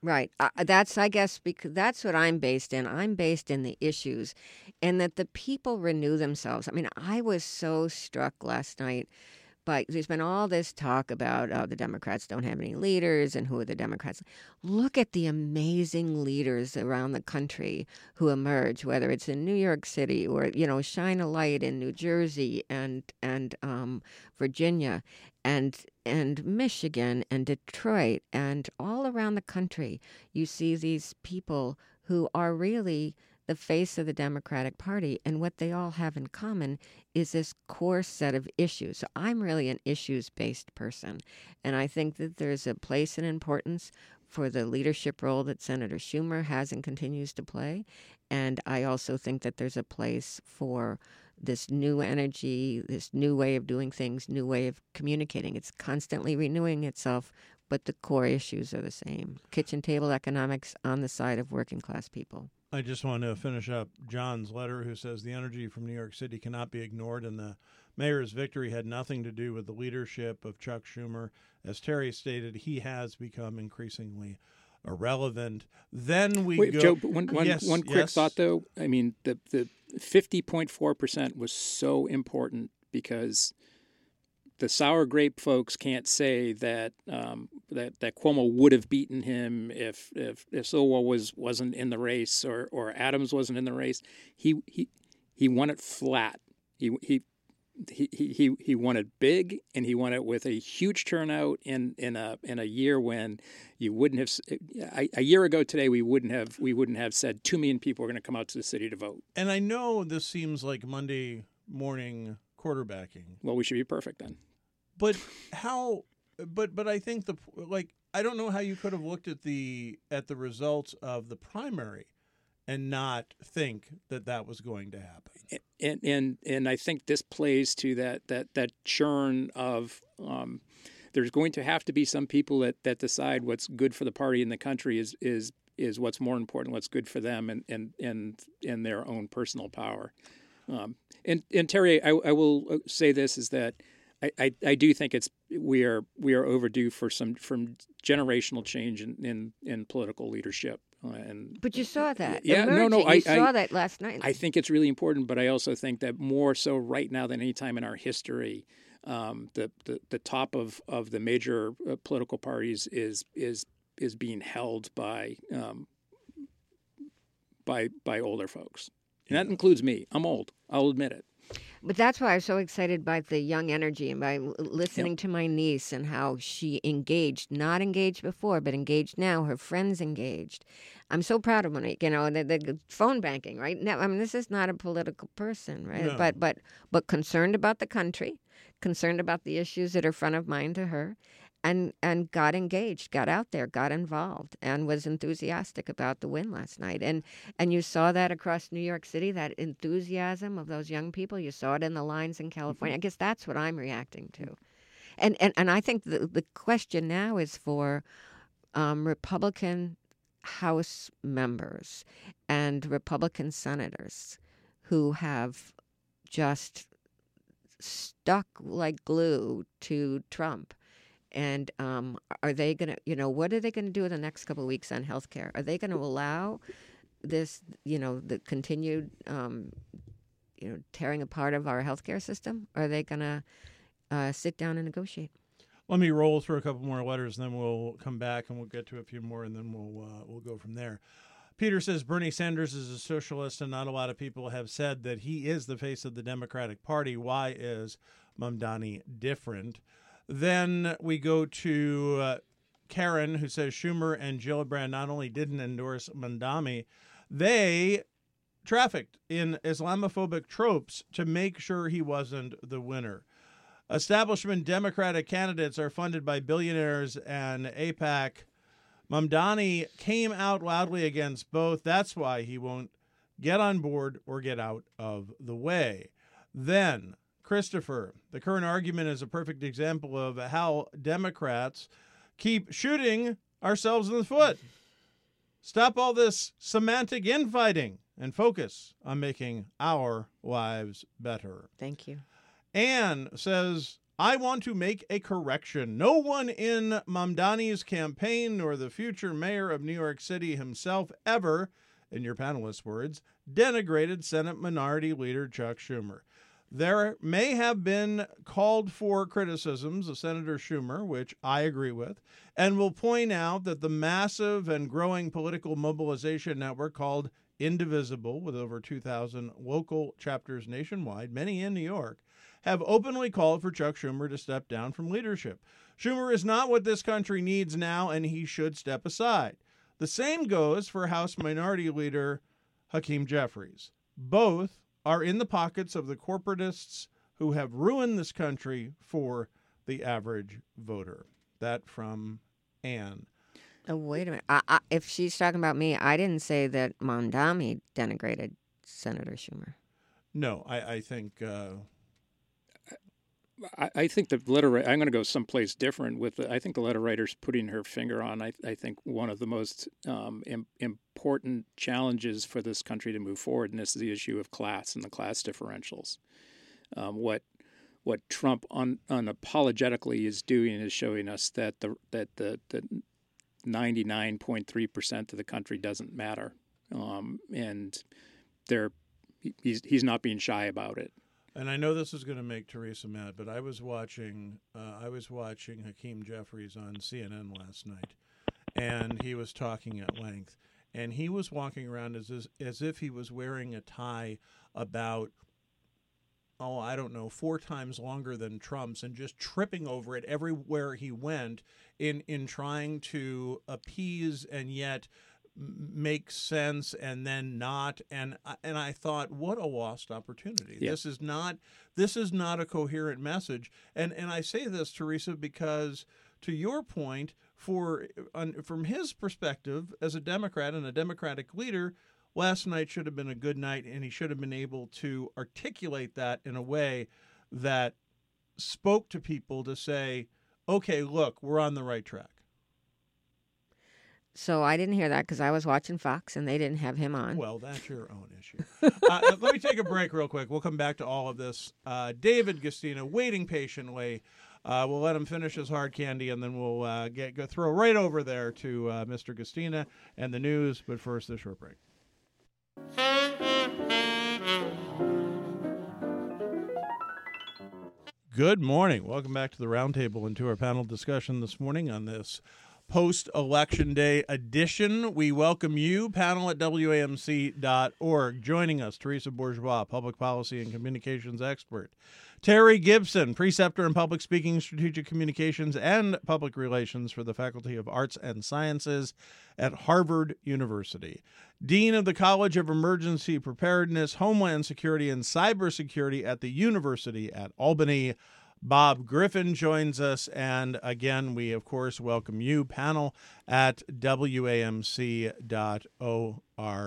Right. Uh, that's, I guess, because that's what I'm based in. I'm based in the issues and that the people renew themselves. I mean, I was so struck last night by, there's been all this talk about oh, the Democrats don't have any leaders and who are the Democrats. Look at the amazing leaders around the country who emerge, whether it's in New York City or, you know, shine a light in New Jersey and, and um, Virginia and and Michigan and Detroit and all around the country. You see these people who are really the face of the Democratic Party, and what they all have in common is this core set of issues. So I'm really an issues-based person, and I think that there's a place and importance for the leadership role that Senator Schumer has and continues to play, and I also think that there's a place for this new energy, this new way of doing things, new way of communicating. It's constantly renewing itself, but the core issues are the same. Kitchen table economics on the side of working class people. I just want to finish up John's letter, who says the energy from New York City cannot be ignored, and the mayor's victory had nothing to do with the leadership of Chuck Schumer. As Terry stated, he has become increasingly irrelevant. Then we Wait, go. Joe, one, one, yes, one quick yes. thought, though. I mean, the, the fifty point four percent was so important because the sour grape folks can't say that um, that, that Cuomo would have beaten him if if, if Sowell was wasn't in the race or, or Adams wasn't in the race. He he he won it flat. He he he he he won it big, and he won it with a huge turnout in, in a in a year when you wouldn't have a, a year ago today we wouldn't have we wouldn't have said two million people are going to come out to the city to vote. And I know this seems like Monday morning quarterbacking. Well, we should be perfect then. But how? But but I think the like I don't know how you could have looked at the at the results of the primary and not think that that was going to happen. And and and I think this plays to that that that churn of um, there's going to have to be some people that, that decide what's good for the party in the country is is is what's more important, what's good for them and and and, and their own personal power. Um, and and Terry, I, I will say this is that. I, I, I do think it's we are we are overdue for some from generational change in, in, in political leadership. Uh, and But you saw that. Yeah, emerging. no, no, I you saw I, that last night. I think it's really important, but I also think that more so right now than any time in our history, um, the, the the top of, of the major uh, political parties is is is being held by um, by by older folks, and that includes me. I'm old. I'll admit it. But that's why I was so excited by the young energy and by listening Yep. to my niece and how she engaged, not engaged before, but engaged now. Her friends engaged. I'm so proud of Monique. You know, the, the phone banking, right? Now, I mean, this is not a political person, right? No. But but but concerned about the country, concerned about the issues that are front of mind to her, and and got engaged, got out there, got involved, and was enthusiastic about the win last night. And and you saw that across New York City, that enthusiasm of those young people. You saw it in the lines in California. I guess that's what I'm reacting to. And and, and I think the, the question now is for um, Republican House members and Republican senators who have just stuck like glue to Trump. And um, are they going to, you know, what are they going to do in the next couple of weeks on health care? Are they going to allow this, you know, the continued, um, you know, tearing apart of our health care system? Or are they going to uh, sit down and negotiate? Let me roll through a couple more letters, and then we'll come back and we'll get to a few more, and then we'll uh, we'll go from there. Peter says Bernie Sanders is a socialist, and not a lot of people have said that he is the face of the Democratic Party. Why is Mamdani different? Then we go to uh, Karen, who says Schumer and Gillibrand not only didn't endorse Mamdani, they trafficked in Islamophobic tropes to make sure he wasn't the winner. Establishment Democratic candidates are funded by billionaires and AIPAC. Mamdani came out loudly against both. That's why he won't get on board or get out of the way. Then, Christopher, the current argument is a perfect example of how Democrats keep shooting ourselves in the foot. Stop all this semantic infighting and focus on making our lives better. Thank you. Anne says, I want to make a correction. No one in Mamdani's campaign nor the future mayor of New York City himself ever, in your panelists' words, denigrated Senate Minority Leader Chuck Schumer. There may have been called for criticisms of Senator Schumer, which I agree with, and will point out that the massive and growing political mobilization network called Indivisible, with over two thousand local chapters nationwide, many in New York, have openly called for Chuck Schumer to step down from leadership. Schumer is not what this country needs now, and he should step aside. The same goes for House Minority Leader Hakeem Jeffries. Both are in the pockets of the corporatists who have ruined this country for the average voter. That from Ann. Oh, wait a minute. I, I, if she's talking about me, I didn't say that Mamdani denigrated Senator Schumer. No, I, I think... Uh, I, I think the letter. I'm going to go someplace different with. The, I think the letter writer's putting her finger on. I, I think one of the most um, im, important challenges for this country to move forward, and this is the issue of class and the class differentials. Um, what what Trump un, unapologetically is doing is showing us that the that the the ninety-nine point three percent of the country doesn't matter, um, and they're he's he's not being shy about it. And I know this is going to make Teresa mad, but I was watching uh, I was watching Hakeem Jeffries on C N N last night, and he was talking at length, and he was walking around as as, as if he was wearing a tie about, oh, I don't know, four times longer than Trump's, and just tripping over it everywhere he went in in trying to appease and yet make sense and then not, and and I thought, what a lost opportunity. Yeah. This is not this is not a coherent message, and and I say this, Teresa, because to your point, for on, from his perspective as a Democrat and a Democratic leader, last night should have been a good night, and he should have been able to articulate that in a way that spoke to people to say, okay, look, we're on the right track. So I didn't hear that because I was watching Fox and they didn't have him on. Well, that's your own issue. uh, let me take a break real quick. We'll come back to all of this. Uh, David Guistina waiting patiently. Uh, we'll let him finish his hard candy, and then we'll uh, get go throw right over there to uh, Mister Guistina and the news. But first, this short break. Good morning. Welcome back to the Roundtable and to our panel discussion this morning on this post-election day edition. We welcome you, panel at W A M C dot org. Joining us, Teresa Bourgeois, public policy and communications expert. Terry Gibson, preceptor in public speaking, strategic communications, and public relations for the Faculty of Arts and Sciences at Harvard University. Dean of the College of Emergency Preparedness, Homeland Security, and Cybersecurity at the University at Albany, Bob Griffin joins us, and again, we, of course, welcome you, panel at W A M C dot org.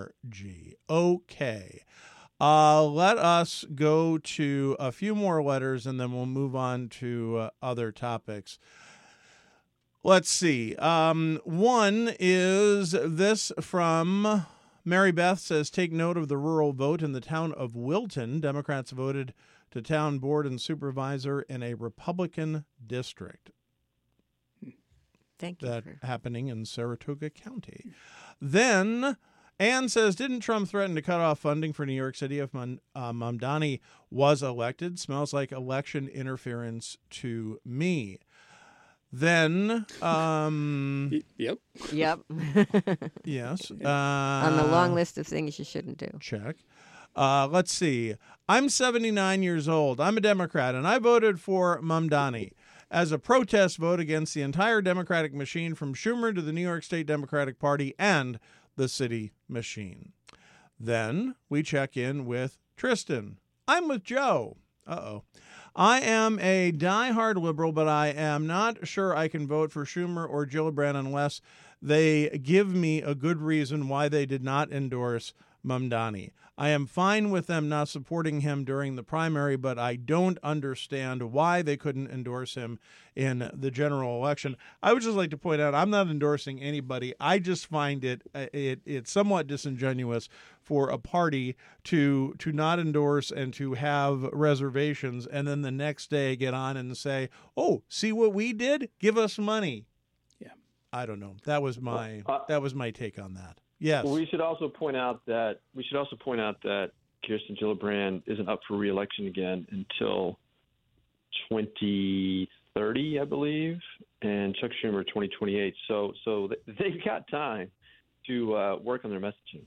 Okay. Uh, let us go to a few more letters, and then we'll move on to uh, other topics. Let's see. Um, one is this from Mary Beth says, take note of the rural vote in the town of Wilton. Democrats voted to town board and supervisor in a Republican district. Thank you. That for... happening in Saratoga County. Then Ann says, didn't Trump threaten to cut off funding for New York City if Man, uh, Mamdani was elected? Smells like election interference to me. Then, um, yep, yep, yes, uh, on the long list of things you shouldn't do. Check. Uh, let's see. I'm seventy-nine years old. I'm a Democrat, and I voted for Mamdani as a protest vote against the entire Democratic machine, from Schumer to the New York State Democratic Party and the city machine. Then we check in with Tristan. I'm with Joe. Uh-oh. I am a diehard liberal, but I am not sure I can vote for Schumer or Gillibrand unless they give me a good reason why they did not endorse Mamdani. I am fine with them not supporting him during the primary, but I don't understand why they couldn't endorse him in the general election. I would just like to point out, I'm not endorsing anybody. I just find it it it's somewhat disingenuous for a party to to not endorse and to have reservations, and then the next day get on and say, "Oh, see what we did? Give us money." Yeah, I don't know. That was my Well, uh, that was my take on that. Yes. Well, we should also point out that we should also point out that Kirsten Gillibrand isn't up for re-election again until twenty thirty, I believe, and Chuck Schumer twenty twenty-eight. So, so they've got time to uh, work on their messaging.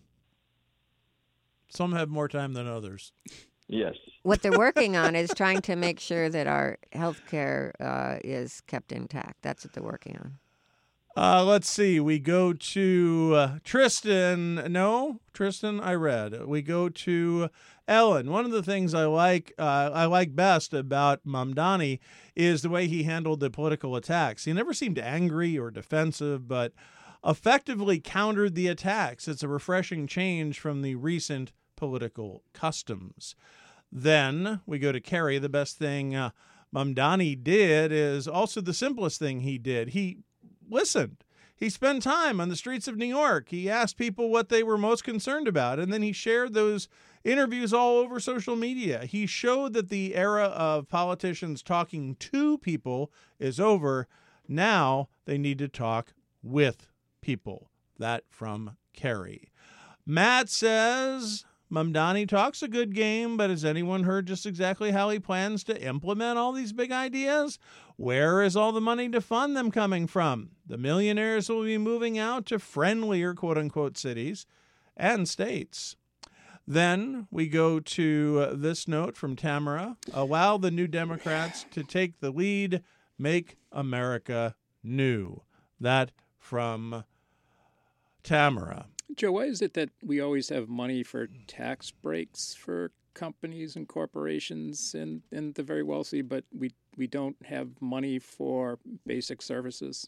Some have more time than others. Yes. What they're working on is trying to make sure that our health care uh, is kept intact. That's what they're working on. Uh, let's see. We go to uh, Tristan. No, Tristan, I read. We go to Ellen. One of the things I like uh, I like best about Mamdani is the way he handled the political attacks. He never seemed angry or defensive, but effectively countered the attacks. It's a refreshing change from the recent political customs. Then we go to Kerry. The best thing uh, Mamdani did is also the simplest thing he did. He listened. He spent time on the streets of New York. He asked people what they were most concerned about, and then he shared those interviews all over social media. He showed that the era of politicians talking to people is over. Now they need to talk with people. That from Kerry. Matt says, Mamdani talks a good game, but has anyone heard just exactly how he plans to implement all these big ideas? Where is all the money to fund them coming from? The millionaires will be moving out to friendlier, quote-unquote, cities and states. Then we go to uh, this note from Tamara. Allow the New Democrats to take the lead. Make America new. That from Tamara. Joe, why is it that we always have money for tax breaks for companies and corporations and, and the very wealthy, but we, we don't have money for basic services?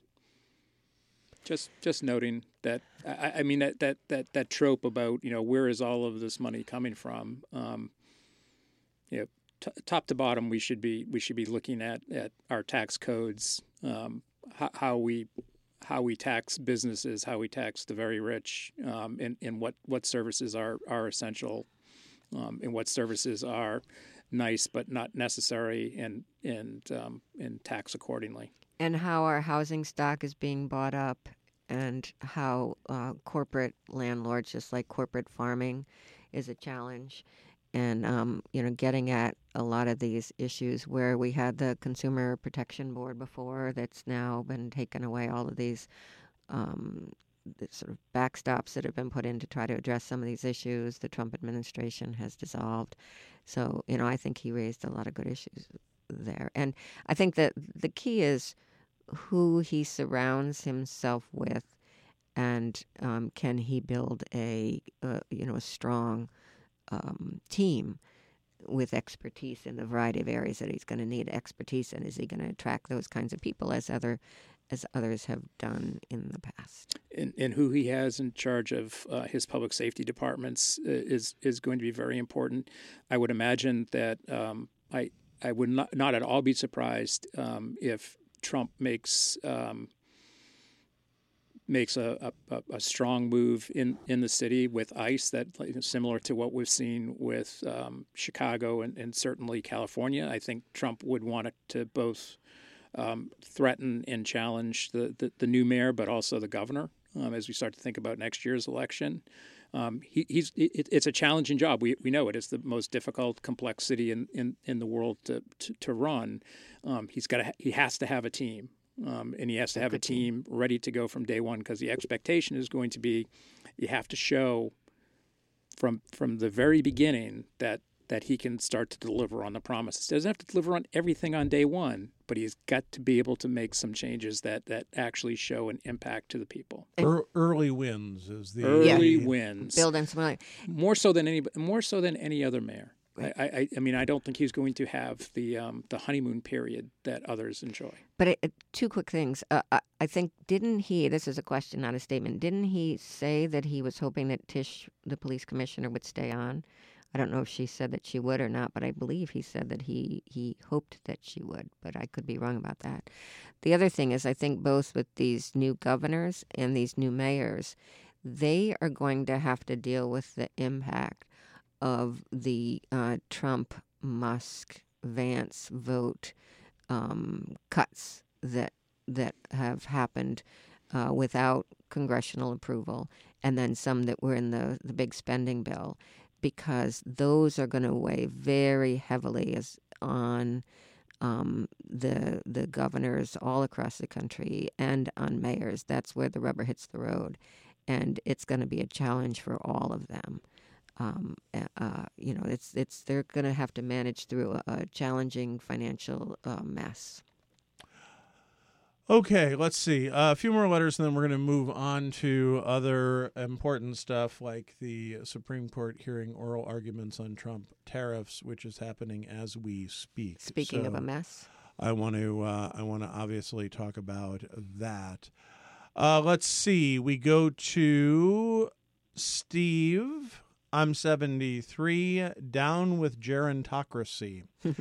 Just just noting that, I, I mean, that, that, that, that trope about, you know, where is all of this money coming from? Um, you know, t- top to bottom, we should be we should be looking at, at our tax codes, um, how, how we how we tax businesses, how we tax the very rich, um, and, and what, what services are, are essential, um, and what services are nice but not necessary, and and um, and tax accordingly. And how our housing stock is being bought up, and how uh, corporate landlords, just like corporate farming, is a challenge. And, um, you know, getting at a lot of these issues where we had the Consumer Protection Board before that's now been taken away, all of these um, the sort of backstops that have been put in to try to address some of these issues. The Trump administration has dissolved. So, you know, I think he raised a lot of good issues there. And I think that the key is who he surrounds himself with, and um, can he build a, uh, you know, a strong Um, team with expertise in the variety of areas that he's going to need expertise in. Is he going to attract those kinds of people as other as others have done in the past? And, and who he has in charge of uh, his public safety departments is is going to be very important. I would imagine that um, I I would not, not at all be surprised um, if Trump makes um, makes a, a, a strong move in, in the city with ICE, that similar to what we've seen with um, Chicago and, and certainly California. I think Trump would want it to both um, threaten and challenge the, the, the new mayor, but also the governor um, as we start to think about next year's election. Um, he, he's it, it's a challenging job. We we know it. It's the most difficult, complex city in, in, in the world to to, to run. Um, he's got to, he has to have a team. Um, and he has to have a team ready to go from day one, because the expectation is going to be you have to show from from the very beginning that that he can start to deliver on the promises. He doesn't have to deliver on everything on day one, but he's got to be able to make some changes that, that actually show an impact to the people. Er, early wins is the early yeah. wins. Building some, more so than any more so than any other mayor. I, I, I mean, I don't think he's going to have the um, the honeymoon period that others enjoy. But it, it- two quick things. Uh, I, I think, didn't he, this is a question, not a statement, didn't he say that he was hoping that Tish, the police commissioner, would stay on? I don't know if she said that she would or not, but I believe he said that he, he hoped that she would, but I could be wrong about that. The other thing is, I think both with these new governors and these new mayors, they are going to have to deal with the impact of the uh, Trump, Musk, Vance vote um, cuts that that have happened uh, without congressional approval, and then some that were in the, the big spending bill, because those are going to weigh very heavily as on um, the the governors all across the country and on mayors. That's where the rubber hits the road, and it's going to be a challenge for all of them. Um, uh, you know, it's it's they're going to have to manage through a, a challenging financial uh, mess. Okay, let's see. Uh, a few more letters, and then we're going to move on to other important stuff like the Supreme Court hearing oral arguments on Trump tariffs, which is happening as we speak. Speaking So of a mess, I want to uh, I want to obviously talk about that. Uh, let's see. We go to Steve. I'm seventy-three, down with gerontocracy.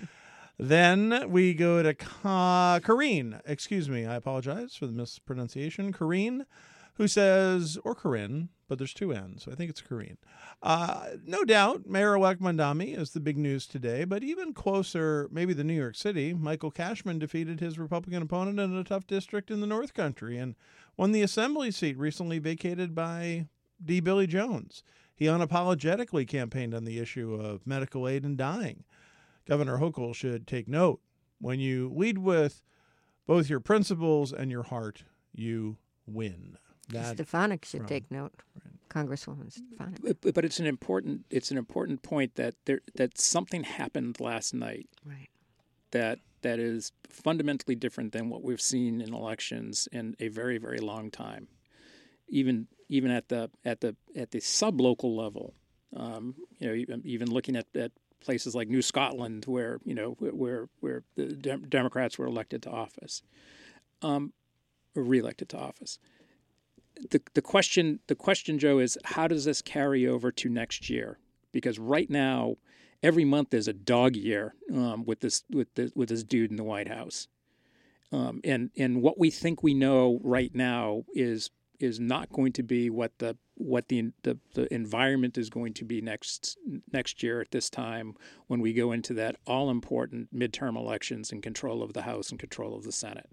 Then we go to Ka- Karine. Excuse me, I apologize for the mispronunciation. Karine, who says, or Corinne, but there's two N's, so I think it's Karine. Uh, no doubt, Mayor-elect Mondami is the big news today, but even closer, maybe the New York City, Michael Cashman defeated his Republican opponent in a tough district in the North Country and won the assembly seat recently vacated by D. Billy Jones. He unapologetically campaigned on the issue of medical aid and dying. Governor Hochul should take note. When you lead with both your principles and your heart, you win. That Stefanik should from- take note. Congresswoman Stefanik. But, but it's an important it's an important point that there that something happened last night Right. that that is fundamentally different than what we've seen in elections in a very very long time. Even even at the at the at the sub-local level, um, you know, even, even looking at, at places like New Scotland, where you know where where the Dem- Democrats were elected to office, um, or re-elected to office. The the question the question, Joe, is how does this carry over to next year? Because right now, every month is a dog year um, with this with this with this dude in the White House, um, and and what we think we know right now is. is not going to be what the what the, the the environment is going to be next next year at this time when we go into that all important midterm elections and control of the House and control of the Senate.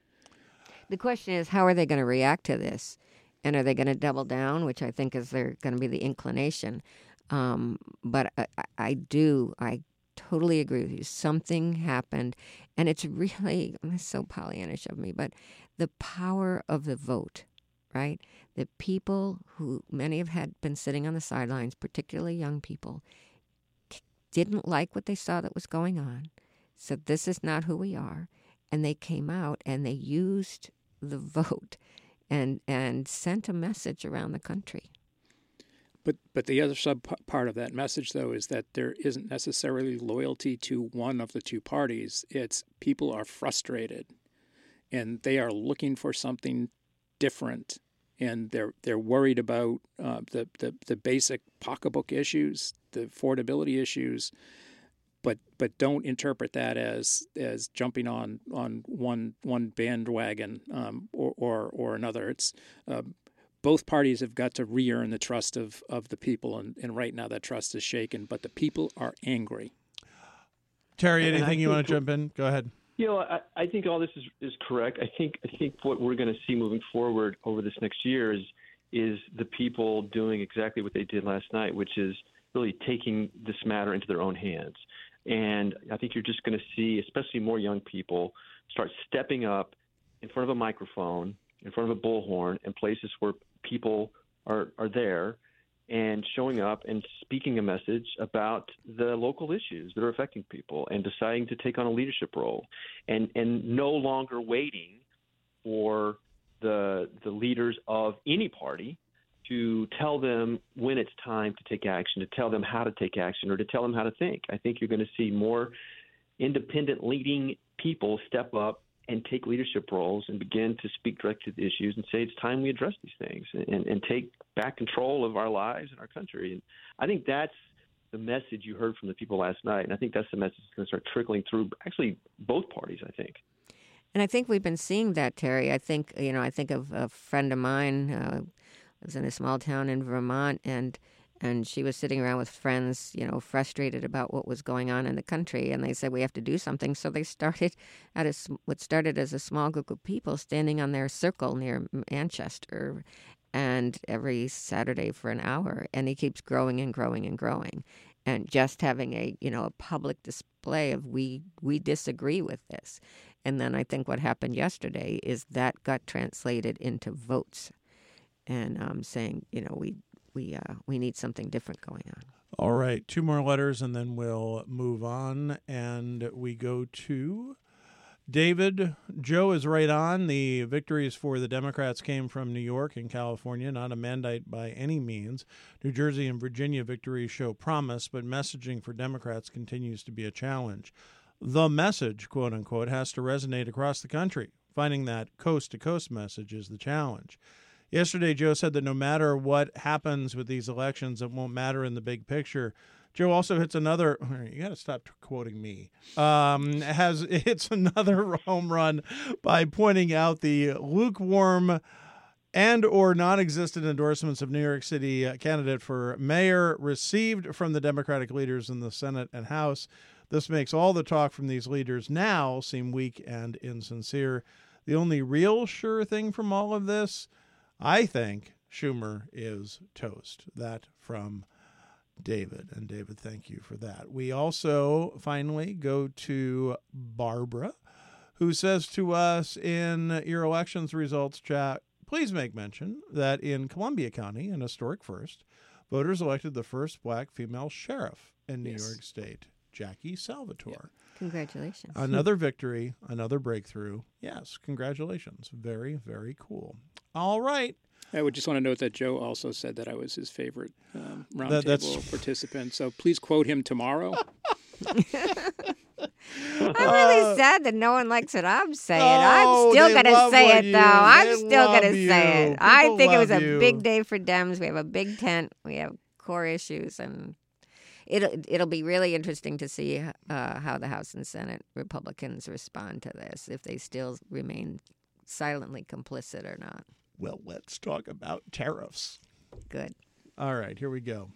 The question is, how are they going to react to this? And are they going to double down, which I think is they're going to be the inclination. Um, but I, I- I do, I totally agree with you. Something happened, and it's really, it's so Pollyannish of me, but the power of the vote, right? The people who, many have had been sitting on the sidelines, particularly young people, c- didn't like what they saw that was going on. So this is not who we are. And they came out and they used the vote and and sent a message around the country. But but the other sub part of that message, though, is that there isn't necessarily loyalty to one of the two parties. It's people are frustrated, and they are looking for something different, and they're they're worried about uh, the, the the basic pocketbook issues, the affordability issues, but but don't interpret that as as jumping on on one one bandwagon um, or, or or another. It's um, both parties have got to re-earn the trust of, of the people, and, and right now that trust is shaken. But the people are angry. Terry, And I anything you think- want to jump in? Go ahead. You know, I, I think all this is, is correct. I think I think what we're going to see moving forward over this next year is is the people doing exactly what they did last night, which is really taking this matter into their own hands. And I think you're just going to see, especially more young people, start stepping up in front of a microphone, in front of a bullhorn, in places where people are, are there and showing up and speaking a message about the local issues that are affecting people and deciding to take on a leadership role and, and no longer waiting for the the leaders of any party to tell them when it's time to take action, to tell them how to take action, or to tell them how to think. I think you're going to see more independent leading people step up and take leadership roles and begin to speak directly to the issues and say it's time we address these things and, and take back control of our lives and our country. And I think that's the message you heard from the people last night. And I think that's the message that's going to start trickling through actually both parties, I think. And I think we've been seeing that, Terry. I think, you know, I think of a friend of mine uh, lives in a small town in Vermont, and And she was sitting around with friends, you know, frustrated about what was going on in the country. And they said, we have to do something. So they started at a, what started as a small group of people standing on their circle near Manchester and every Saturday for an hour. And it keeps growing and growing and growing. And just having a, you know, a public display of we, we disagree with this. And then I think what happened yesterday is that got translated into votes and um, saying, you know, we, We uh, we need something different going on. All right, two more letters, and then we'll move on. And we go to David. Joe is right on. The victories for the Democrats came from New York and California, not a mandate by any means. New Jersey and Virginia victories show promise, but messaging for Democrats continues to be a challenge. The message, quote unquote, has to resonate across the country. Finding that coast-to-coast message is the challenge. Yesterday, Joe said that no matter what happens with these elections, it won't matter in the big picture. Joe also hits another, you got to stop quoting me, um, has hits another home run by pointing out the lukewarm and or non-existent endorsements of New York City uh, candidate for mayor received from the Democratic leaders in the Senate and House. This makes all the talk from these leaders now seem weak and insincere. The only real sure thing from all of this, I think, Schumer is toast. That from David. And David, thank you for that. We also finally go to Barbara, who says to us in your elections results chat, please make mention that in Columbia County, an historic first, voters elected the first black female sheriff in New yes. York State, Jackie Salvatore. Yeah. Congratulations. Another victory, another breakthrough. Yes, congratulations. Very, very cool. All right. I would just want to note that Joe also said that I was his favorite um, roundtable participant. So please quote him tomorrow. I'm really uh, sad that no one likes what I'm saying. Oh, I'm still going to say it, you. though. I'm they still going to say it. People I think it was a you. big day for Dems. We have a big tent. We have core issues, and it'll, it'll be really interesting to see uh, how the House and Senate Republicans respond to this, if they still remain silently complicit or not. Well, let's talk about tariffs. Good. All right, here we go.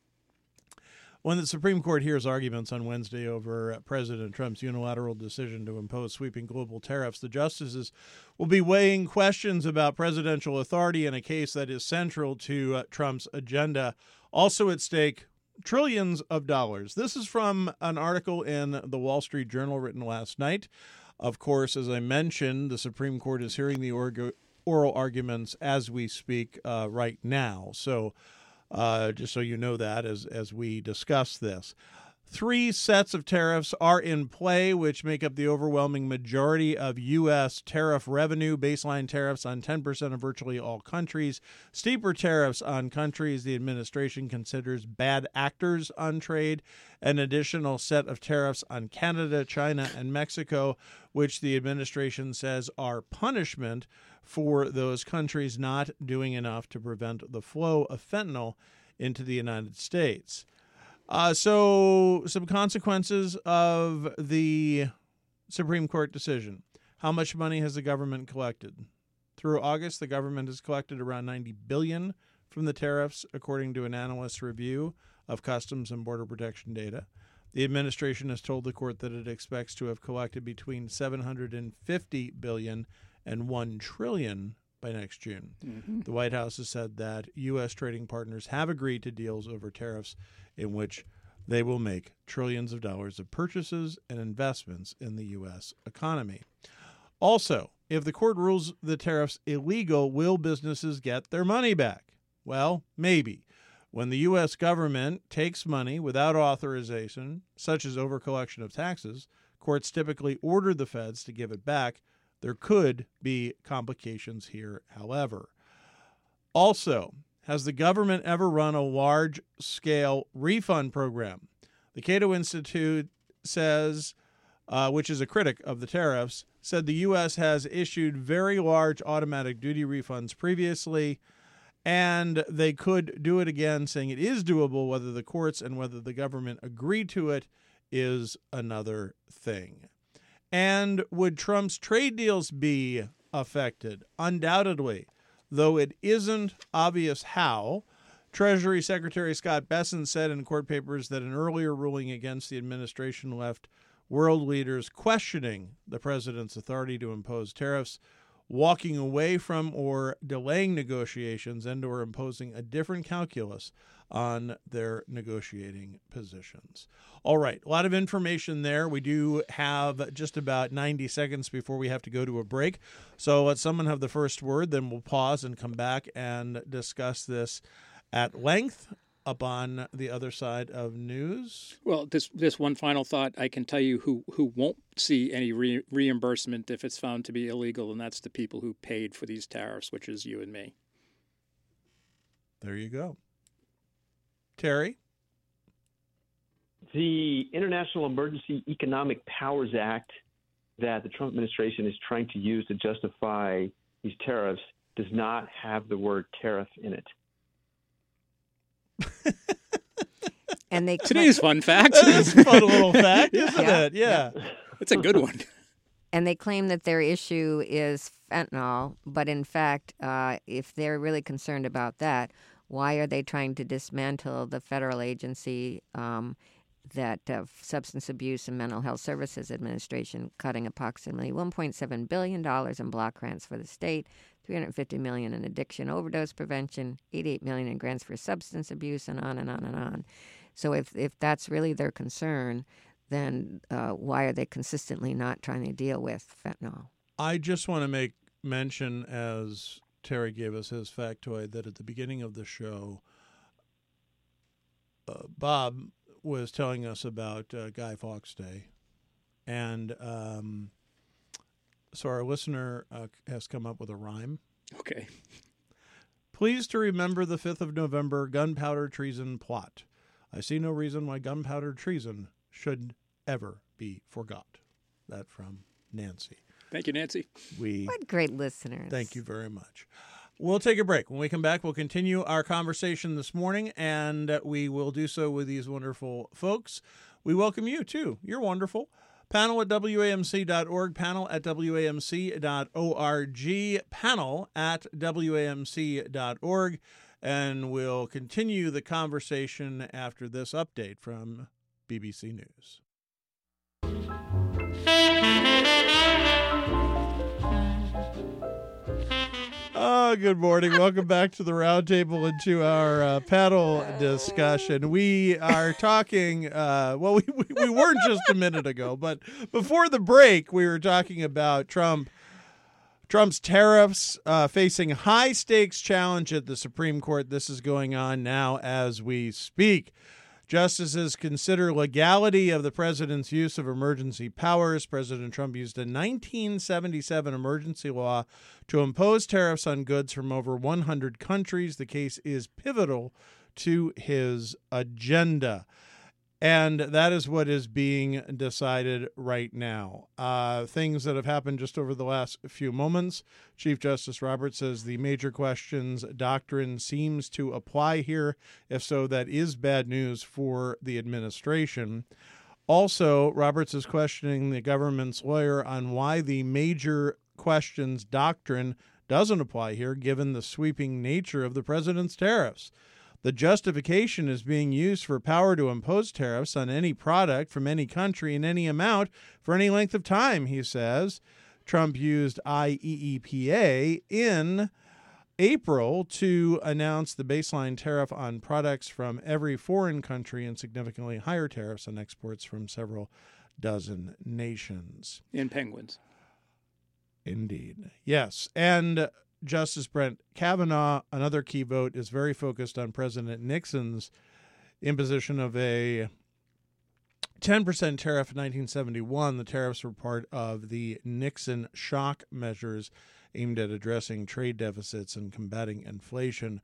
When the Supreme Court hears arguments on Wednesday over President Trump's unilateral decision to impose sweeping global tariffs, the justices will be weighing questions about presidential authority in a case that is central to uh, Trump's agenda. Also at stake, trillions of dollars. This is from an article in the Wall Street Journal written last night. Of course, as I mentioned, the Supreme Court is hearing the org- oral arguments as we speak uh, right now. So uh, just so you know that as, as we discuss this. Three sets of tariffs are in play, which make up the overwhelming majority of U S tariff revenue. Baseline tariffs on ten percent of virtually all countries. Steeper tariffs on countries the administration considers bad actors on trade. An additional set of tariffs on Canada, China, and Mexico, which the administration says are punishment for those countries not doing enough to prevent the flow of fentanyl into the United States. Uh, so some consequences of the Supreme Court decision. How much money has the government collected? Through August, the government has collected around ninety billion dollars from the tariffs, according to an analyst's review of Customs and Border Protection data. The administration has told the court that it expects to have collected between seven hundred fifty billion dollars and one trillion dollars by next June. Mm-hmm. The White House has said that U S trading partners have agreed to deals over tariffs in which they will make trillions of dollars of purchases and investments in the U S economy. Also, if the court rules the tariffs illegal, will businesses get their money back? Well, maybe. When the U S government takes money without authorization, such as overcollection of taxes, courts typically order the feds to give it back. There could be complications here, however. Also, has the government ever run a large-scale refund program? The Cato Institute says, uh, which is a critic of the tariffs, said the U S has issued very large automatic duty refunds previously, and they could do it again, saying it is doable. Whether the courts and whether the government agree to it is another thing. And would Trump's trade deals be affected? Undoubtedly, though it isn't obvious how. Treasury Secretary Scott Bessent said in court papers that an earlier ruling against the administration left world leaders questioning the president's authority to impose tariffs, walking away from or delaying negotiations, and or imposing a different calculus on their negotiating positions. All right, a lot of information there. We do have just about ninety seconds before we have to go to a break. So let someone have the first word, then we'll pause and come back and discuss this at length up on the other side of news. Well, this this one final thought, I can tell you who, who won't see any re- reimbursement if it's found to be illegal, and that's the people who paid for these tariffs, which is you and me. There you go. Terry? The International Emergency Economic Powers Act that the Trump administration is trying to use to justify these tariffs does not have the word tariff in it. And they Today's fun fact. That's a fun little fact, isn't Yeah. it? Yeah. It's a good one. And they claim that their issue is fentanyl, but in fact, uh, if they're really concerned about that, why are they trying to dismantle the federal agency um, that uh, Substance Abuse and Mental Health Services Administration, cutting approximately one point seven billion dollars in block grants for the state, three hundred fifty million dollars in addiction overdose prevention, eighty-eight million dollars in grants for substance abuse, and on and on and on. So if, if that's really their concern, then uh, why are they consistently not trying to deal with fentanyl? I just want to make mention, as Terry gave us his factoid, that at the beginning of the show, uh, Bob was telling us about uh, Guy Fawkes Day. And um, so our listener uh, has come up with a rhyme. Okay. Pleased to remember the fifth of November, gunpowder treason plot. I see no reason why gunpowder treason should ever be forgot. That from Nancy. Thank you, Nancy. We What great listeners. Thank you very much. We'll take a break. When we come back, we'll continue our conversation this morning, and we will do so with these wonderful folks. We welcome you, too. You're wonderful. Panel at W A M C dot org, panel at W A M C dot org, panel at W A M C dot org, and we'll continue the conversation after this update from B B C News. Oh, good morning. Welcome back to the Roundtable and to our uh, panel discussion. We are talking, uh, well, we, we, we weren't just a minute ago, but before the break, we were talking about Trump, Trump's tariffs uh, facing high-stakes challenge at the Supreme Court. This is going on now as we speak. Justices consider legality of the president's use of emergency powers. President Trump used a nineteen seventy-seven emergency law to impose tariffs on goods from over one hundred countries. The case is pivotal to his agenda. And that is what is being decided right now. Uh, things that have happened just over the last few moments. Chief Justice Roberts says the major questions doctrine seems to apply here. If so, that is bad news for the administration. Also, Roberts is questioning the government's lawyer on why the major questions doctrine doesn't apply here, given the sweeping nature of the president's tariffs. The justification is being used for power to impose tariffs on any product from any country in any amount for any length of time, he says. Trump used I E E P A in April to announce the baseline tariff on products from every foreign country and significantly higher tariffs on exports from several dozen nations. And penguins. Indeed. Yes. And Justice Brett Kavanaugh, another key vote, is very focused on President Nixon's imposition of a ten percent tariff in nineteen seventy-one. The tariffs were part of the Nixon shock measures aimed at addressing trade deficits and combating inflation.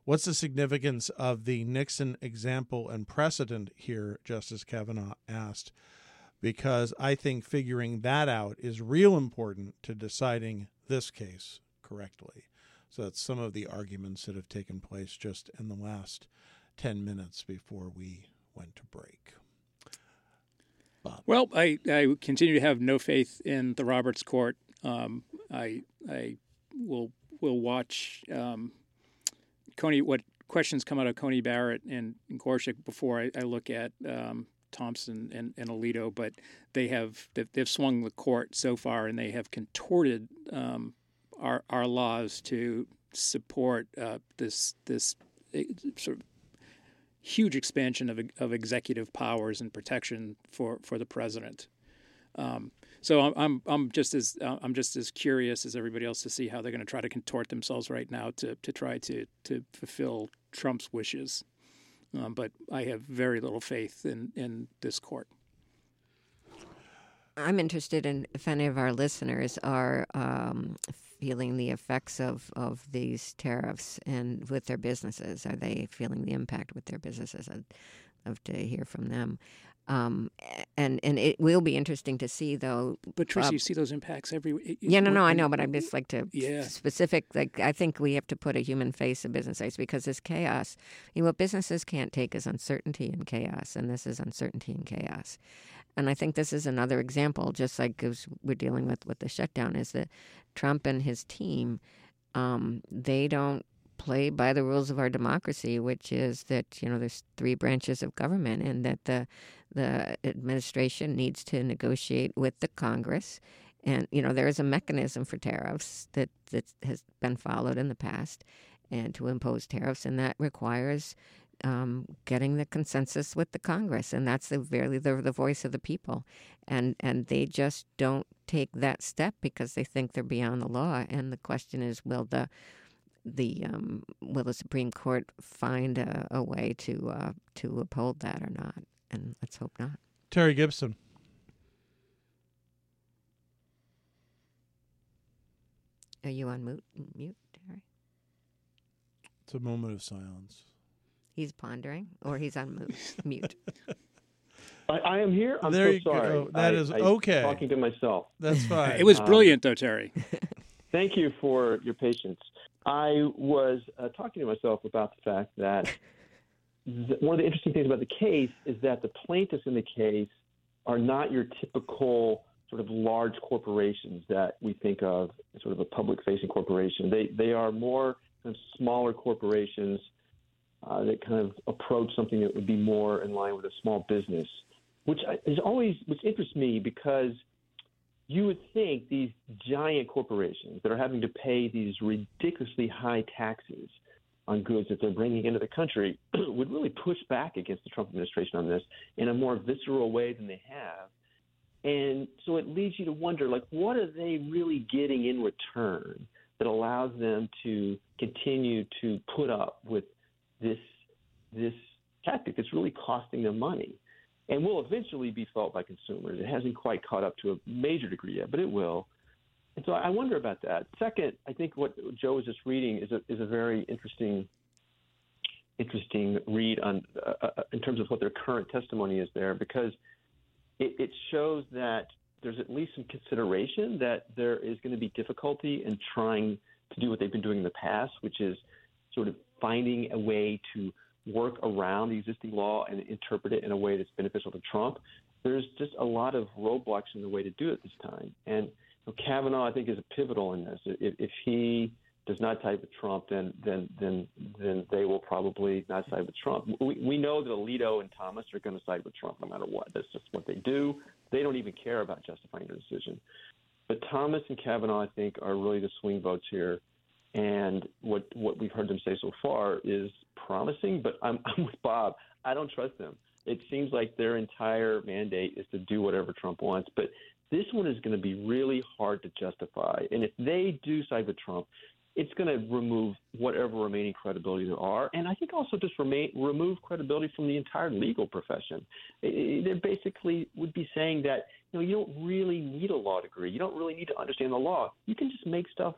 What's the significance of the Nixon example and precedent here, Justice Kavanaugh asked, because I think figuring that out is real important to deciding this case correctly. So that's some of the arguments that have taken place just in the last ten minutes before we went to break. Bob. Well, I, I continue to have no faith in the Roberts Court. Um, I I will will watch um, Coney what questions come out of Coney Barrett and Gorsuch before I, I look at um, Thompson and, and Alito. But they have they've, they've swung the court so far, and they have contorted um, our our laws to support uh, this this sort of huge expansion of of executive powers and protection for, for the president. Um, so I'm I'm I'm just as uh, I'm just as curious as everybody else to see how they're going to try to contort themselves right now to to try to to fulfill Trump's wishes. Um, but I have very little faith in, in this court. I'm interested in if any of our listeners are um, feeling the effects of, of these tariffs and with their businesses. Are they feeling the impact with their businesses? I'd love to hear from them. Um, and and it will be interesting to see, though. But Tracy, uh, you see those impacts every. It, yeah, no, no, I know, but I'm just like to yeah. specific. Like I think we have to put a human face in businesses because this chaos. You know, what businesses can't take is uncertainty and chaos, and this is uncertainty and chaos. And I think this is another example, just like as we're dealing with with the shutdown, is that Trump and his team, um, they don't play by the rules of our democracy, which is that, you know, there's three branches of government and that the the administration needs to negotiate with the Congress. And, you know, there is a mechanism for tariffs that, that has been followed in the past and to impose tariffs, and that requires um, getting the consensus with the Congress. And that's the, really the, the voice of the people. And, and they just don't take that step because they think they're beyond the law. And the question is, will the the um, will the Supreme Court find a, a way to uh, to uphold that or not? And let's hope not. Terry Gibson. Are you on mute, mute, Terry? It's a moment of silence. He's pondering, or he's on mute. mute. I, I am here. I'm there so you sorry. go. That I, is I, okay. Talking to myself. That's fine. It was Um, brilliant, though, Terry. Thank you for your patience. I was uh, talking to myself about the fact that th- one of the interesting things about the case is that the plaintiffs in the case are not your typical sort of large corporations that we think of as sort of a public-facing corporation. They they are more kind of smaller corporations uh, that kind of approach something that would be more in line with a small business, which is always which interests me because you would think these giant corporations that are having to pay these ridiculously high taxes on goods that they're bringing into the country would really push back against the Trump administration on this in a more visceral way than they have. And so it leads you to wonder, like, what are they really getting in return that allows them to continue to put up with this this tactic that's really costing them money and will eventually be felt by consumers? It hasn't quite caught up to a major degree yet, but it will. And so I wonder about that. Second, I think what Joe was just reading is a is a very interesting interesting read on uh, in terms of what their current testimony is there, because it, it shows that there's at least some consideration that there is going to be difficulty in trying to do what they've been doing in the past, which is sort of finding a way to work around the existing law and interpret it in a way that's beneficial to Trump. There's just a lot of roadblocks in the way to do it this time. And you know, Kavanaugh, I think, is pivotal in this. If, if he does not side with Trump, then then then then they will probably not side with Trump. We, we know that Alito and Thomas are going to side with Trump no matter what. That's just what they do. They don't even care about justifying their decision. But Thomas and Kavanaugh, I think, are really the swing votes here. And what what we've heard them say so far is promising, but I'm, I'm with Bob. I don't trust them. It seems like their entire mandate is to do whatever Trump wants. But this one is going to be really hard to justify. And if they do side with Trump, it's going to remove whatever remaining credibility there are. And I think also just remain, remove credibility from the entire legal profession. They basically would be saying that, you know, you don't really need a law degree. You don't really need to understand the law. You can just make stuff up.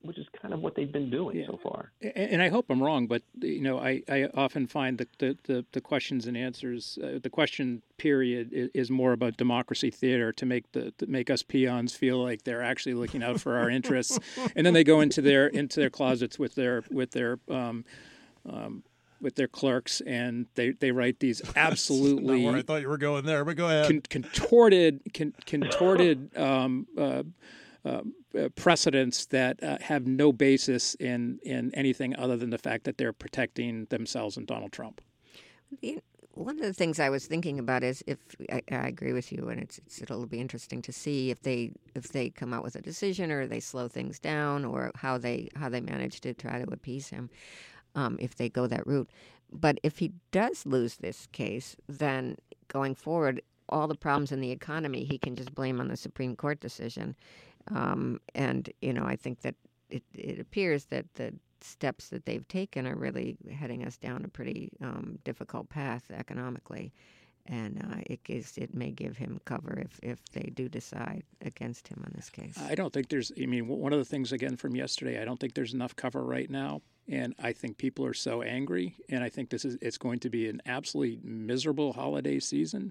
which is kind of what they've been doing yeah. so far. And, and I hope I'm wrong, but you know, I, I often find that the, the, the questions and answers, uh, the question period is, is more about democracy theater to make the to make us peons feel like they're actually looking out for our interests, and then they go into their into their closets with their with their um, um, with their clerks, and they, they write these absolutely Not where I thought you were going there, but go ahead. Con- contorted con- contorted um, uh, uh, precedents that uh, have no basis in, in anything other than the fact that they're protecting themselves and Donald Trump. One of the things I was thinking about is if I, I agree with you, and it's, it's it'll be interesting to see if they if they come out with a decision or they slow things down or how they how they manage to try to appease him. Um, if they go that route. But if he does lose this case, then going forward, all the problems in the economy, he can just blame on the Supreme Court decision. Um, and, you know, I think that it, it appears that the steps that they've taken are really heading us down a pretty um, difficult path economically. And uh, it gives, it may give him cover if, if they do decide against him on this case. I don't think there's, I mean, one of the things, again, from yesterday, I don't think there's enough cover right now. And I think people are so angry. And I think this is, it's going to be an absolutely miserable holiday season.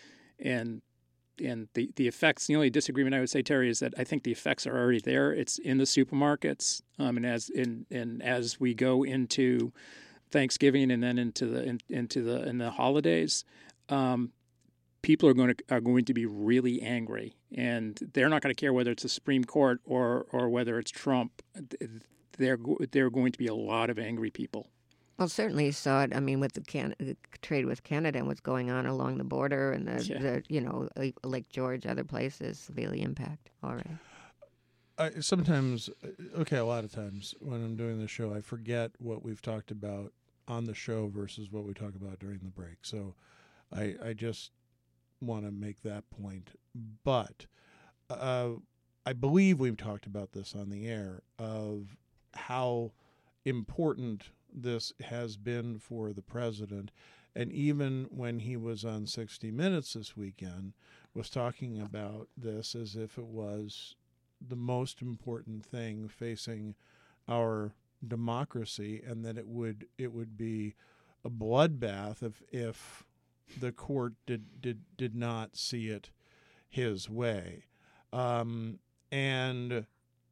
And and the, the effects, the only disagreement I would say, Terry, is that I think the effects are already there. It's in the supermarkets. Um, and as in, and as we go into Thanksgiving and then into the in, into the in the holidays, Um, people are going to are going to be really angry, and they're not going to care whether it's the Supreme Court or or whether it's Trump. They're there are going to be a lot of angry people. Well, certainly you saw it. I mean, with the, Can- the trade with Canada and what's going on along the border and the, Yeah. the you know Lake George, other places severely impact already. I, sometimes, okay, a lot of times when I'm doing the show, I forget what we've talked about on the show versus what we talk about during the break. So I, I just want to make that point. But uh, I believe we've talked about this on the air of how important this has been for the president. And even when he was on sixty minutes this weekend, was talking about this as if it was the most important thing facing our democracy, and that it would it would be a bloodbath if if the court did did did not see it his way. Um, and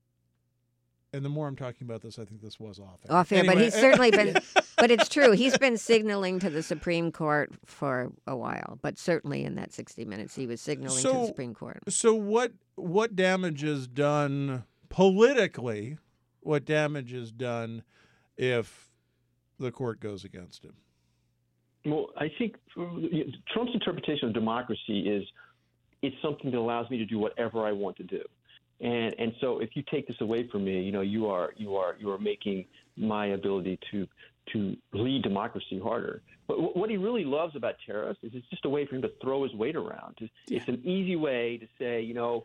and the more I'm talking about this, I think this was off air. Off air, Anyway. but he's certainly been. But it's true. He's been signaling to the Supreme Court for a while. But certainly in that sixty minutes, he was signaling So- to the Supreme Court. So what what damage is done politically? What damage is done if the court goes against him? Well, I think Trump's interpretation of democracy is it's something that allows me to do whatever I want to do. And and so if you take this away from me, you know, you are you are you are making my ability to to lead democracy harder. But w- what he really loves about tariffs is it's just a way for him to throw his weight around. It's, Yeah. it's an easy way to say, you know,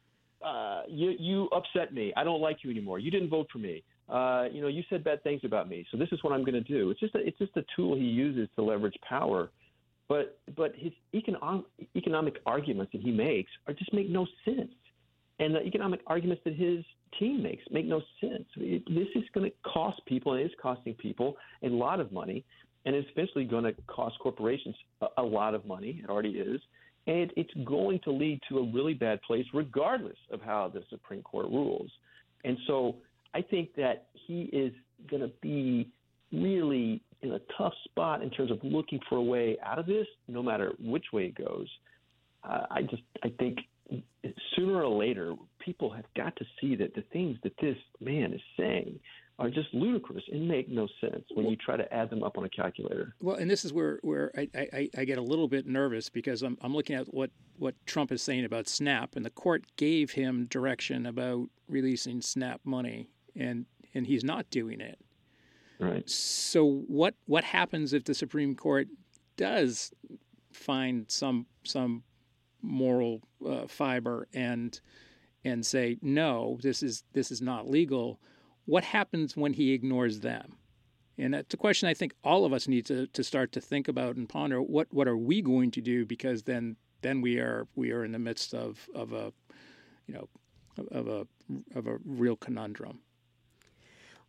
uh, you you upset me. I don't like you anymore. You didn't vote for me. Uh, you know, you said bad things about me. So this is what I'm going to do. It's just a, it's just a tool he uses to leverage power. But but his economic economic arguments that he makes are just make no sense. And the economic arguments that his team makes make no sense. It, this is going to cost people, and it is costing people a lot of money, and it's eventually going to cost corporations a, a lot of money. It already is. And it's going to lead to a really bad place regardless of how the Supreme Court rules. And so I think that he is going to be really in a tough spot in terms of looking for a way out of this, no matter which way it goes. Uh, I just I think sooner or later, people have got to see that the things that this man is saying are just ludicrous and make no sense when you try to add them up on a calculator. Well, and this is where, where I, I, I get a little bit nervous because I'm, I'm looking at what, what Trump is saying about SNAP, and the court gave him direction about releasing SNAP money, and, and he's not doing it. Right. So what what happens if the Supreme Court does find some some moral uh, fiber and and say no, this is this is not legal? What happens when he ignores them? And that's a question I think all of us need to, to start to think about and ponder. What what are we going to do? Because then then we are we are in the midst of, of a you know of a of a real conundrum.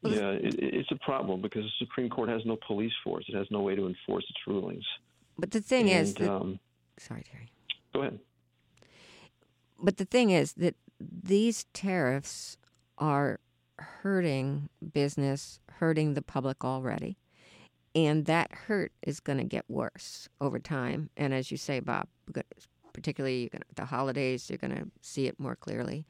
Yeah, it, it's a problem because the Supreme Court has no police force. It has no way to enforce its rulings. But the thing and, is, that, um, sorry, Terry. Go ahead. But the thing is that these tariffs are hurting business, hurting the public already. And that hurt is going to get worse over time. And as you say, Bob, particularly you're gonna, the holidays, you're going to see it more clearly.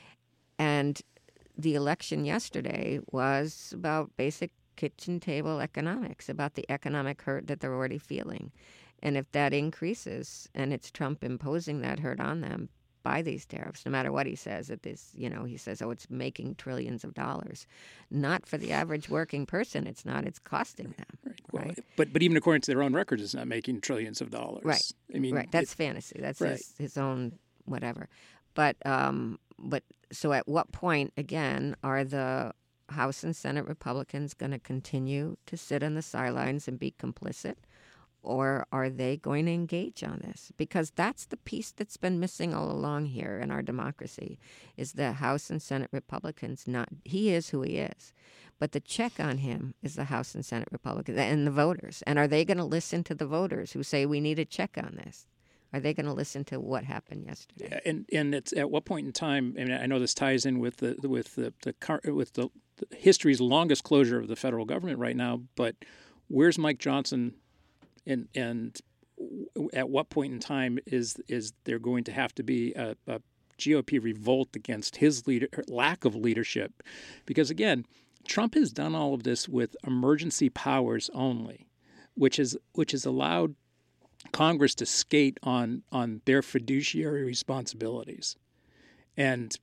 And the election yesterday was about basic kitchen table economics, about the economic hurt that they're already feeling. And if that increases, and it's Trump imposing that hurt on them by these tariffs, no matter what he says, that this, you know, he says, oh, it's making trillions of dollars. Not for the average working person. It's not. It's costing them. Right. Well, right? But but even according to their own records, it's not making trillions of dollars. Right. I mean, right. That's it, fantasy. That's right. his, his own whatever. But um, but so at what point again are the House and Senate Republicans going to continue to sit on the sidelines and be complicit? Or are they going to engage on this? Because that's the piece that's been missing all along here in our democracy, is the House and Senate Republicans not, he is who he is. But the check on him is the House and Senate Republicans and the voters. And are they going to listen to the voters who say we need a check on this? Are they going to listen to what happened yesterday? Yeah, and and it's at what point in time? I mean, I know this ties in with the with the, the with the, the history's longest closure of the federal government right now. But where's Mike Johnson? And and at what point in time is is there going to have to be a, a G O P revolt against his leader, lack of leadership? Because again, Trump has done all of this with emergency powers only, which is which has allowed Congress to skate on on their fiduciary responsibilities, and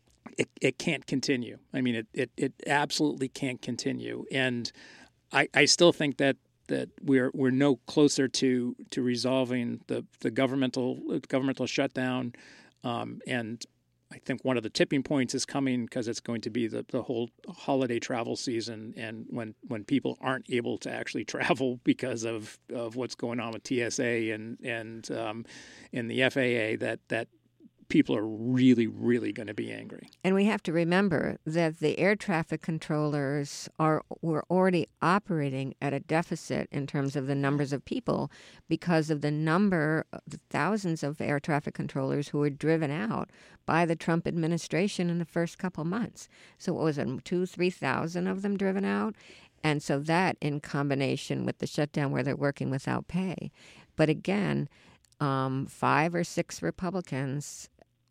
it it can't continue. I mean, it it, it absolutely can't continue, and I, I still think that. that we're we're no closer to to resolving the the governmental governmental shutdown, um, and I think one of the tipping points is coming because it's going to be the, the whole holiday travel season, and when, when people aren't able to actually travel because of, of what's going on with T S A and and um, and the F A A, that that people are really, really going to be angry. And we have to remember that the air traffic controllers are were already operating at a deficit in terms of the numbers of people because of the number, the thousands of air traffic controllers who were driven out by the Trump administration in the first couple months. So what was it, two, three thousand of them driven out? And so that in combination with the shutdown where they're working without pay. But again, um, five or six Republicans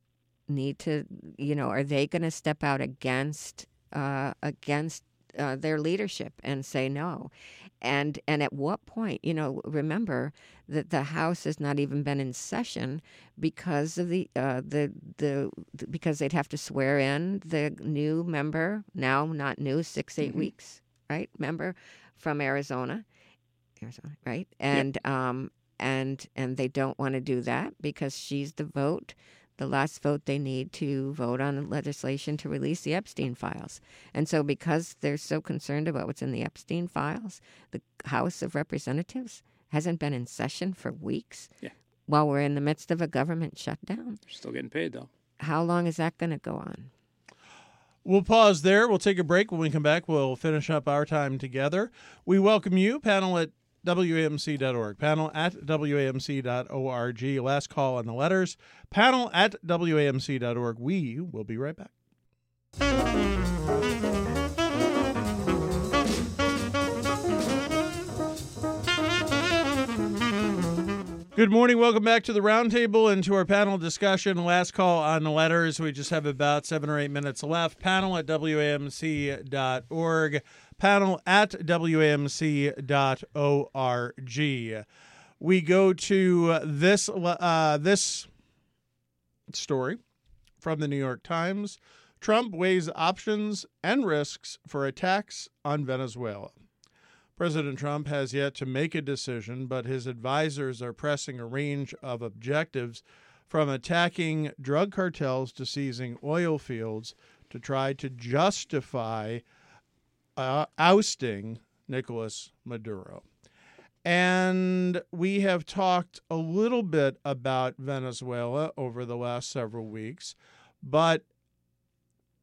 need to, you know, are they going to step out against uh, against uh, their leadership and say no? And and at what point, you know, remember that the House has not even been in session because of the uh, the, the the because they'd have to swear in the new member, now not new, six eight mm-hmm. weeks, right? Member from Arizona, Arizona, right? And yep. um and and they don't want to do that because she's the vote. The last vote they need to vote on legislation to release the Epstein files. And so because they're so concerned about what's in the Epstein files, the House of Representatives hasn't been in session for weeks yeah. while we're in the midst of a government shutdown. They're still getting paid, though. How long is that going to go on? We'll pause there. We'll take a break. When we come back, we'll finish up our time together. We welcome you, panel at W A M C dot org. Panel at W A M C dot org. Last call on the letters. Panel at W A M C dot org. We will be right back. Good morning. Welcome back to the Roundtable and to our panel discussion. Last call on the letters. We just have about seven or eight minutes left. Panel at W A M C dot org. Panel at W A M C dot org. We go to this uh, this story from the New York Times. Trump weighs options and risks for attacks on Venezuela. President Trump has yet to make a decision, but his advisors are pressing a range of objectives, from attacking drug cartels to seizing oil fields, to try to justify Uh, ousting Nicolas Maduro. And we have talked a little bit about Venezuela over the last several weeks, but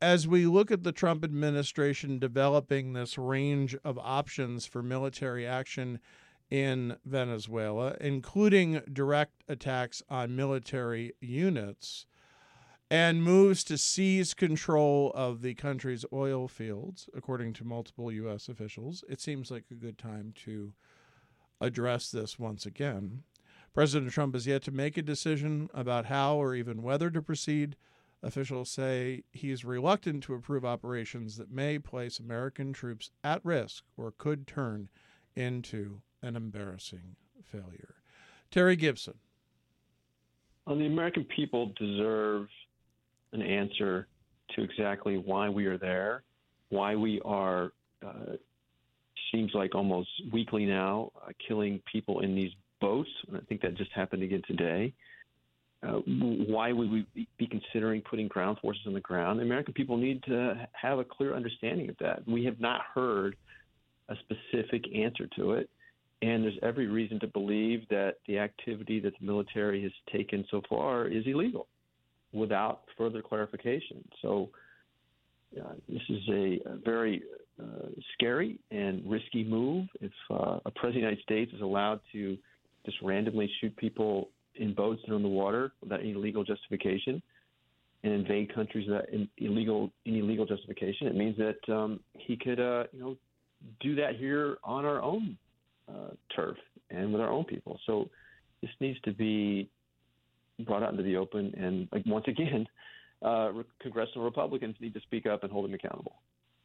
as we look at the Trump administration developing this range of options for military action in Venezuela, including direct attacks on military units, and moves to seize control of the country's oil fields, according to multiple U S officials, it seems like a good time to address this once again. President Trump has yet to make a decision about how or even whether to proceed. Officials say he's reluctant to approve operations that may place American troops at risk or could turn into an embarrassing failure. Terry Gibson. Well, the American people deserve an answer to exactly why we are there, why we are, uh, seems like almost weekly now, uh, killing people in these boats. And I think that just happened again today. Uh, why would we be considering putting ground forces on the ground? The American people need to have a clear understanding of that. We have not heard a specific answer to it. And there's every reason to believe that the activity that the military has taken so far is illegal without further clarification. So uh, this is a, a very uh, scary and risky move. If uh, a president of the United States is allowed to just randomly shoot people in boats that are in the water without any legal justification and invade countries without illegal, any legal justification, it means that um, he could, uh, you know, do that here on our own Uh, turf and with our own people. So this needs to be brought out into the open. And like, once again, uh, re- congressional Republicans need to speak up and hold him accountable.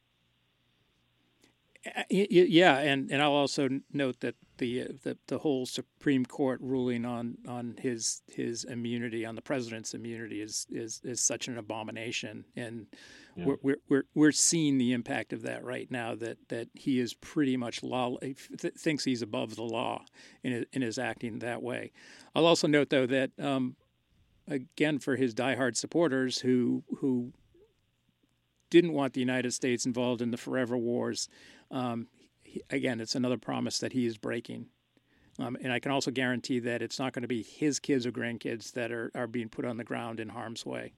Yeah, and, and I'll also note that the, the the whole Supreme Court ruling on, on his his immunity, on the president's immunity, is is, is such an abomination, and yeah. we're, we're we're we're seeing the impact of that right now. That, that he is pretty much law th- thinks he's above the law in in his acting that way. I'll also note though that um, again, for his diehard supporters who who didn't want the United States involved in the forever wars. Um, he, again, it's another promise that he is breaking. Um, and I can also guarantee that it's not going to be his kids or grandkids that are, are being put on the ground in harm's way.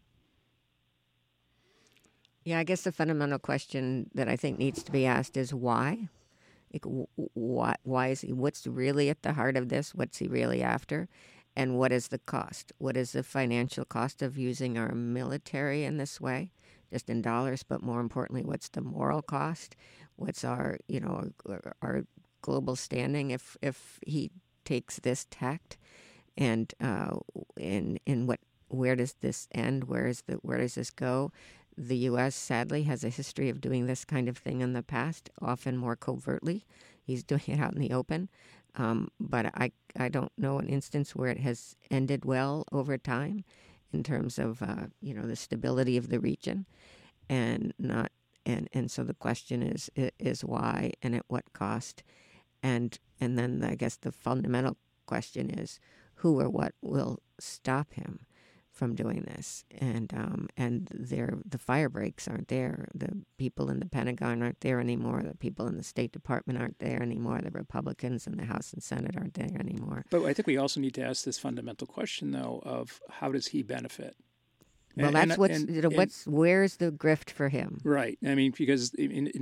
Yeah, I guess the fundamental question that I think needs to be asked is why? Like, why, why is he, what's really at the heart of this? What's he really after? And what is the cost? What is the financial cost of using our military in this way? Just in dollars, but more importantly, what's the moral cost? What's our, you know, our, our global standing if if he takes this tact? And uh, in in what, where does this end? Where is the where does this go? The U S sadly has a history of doing this kind of thing in the past, often more covertly. He's doing it out in the open, um, but I I don't know an instance where it has ended well over time, in terms of uh, you know, the stability of the region, and not and, and so the question is is why and at what cost, and and then I guess the fundamental question is who or what will stop him from doing this, and um, and there the fire breaks aren't there. The people in the Pentagon aren't there anymore. The people in the State Department aren't there anymore. The Republicans in the House and Senate aren't there anymore. But I think we also need to ask this fundamental question, though, of how does he benefit? Well, and, that's and, what's and, you know, what's where's the grift for him? Right. I mean, because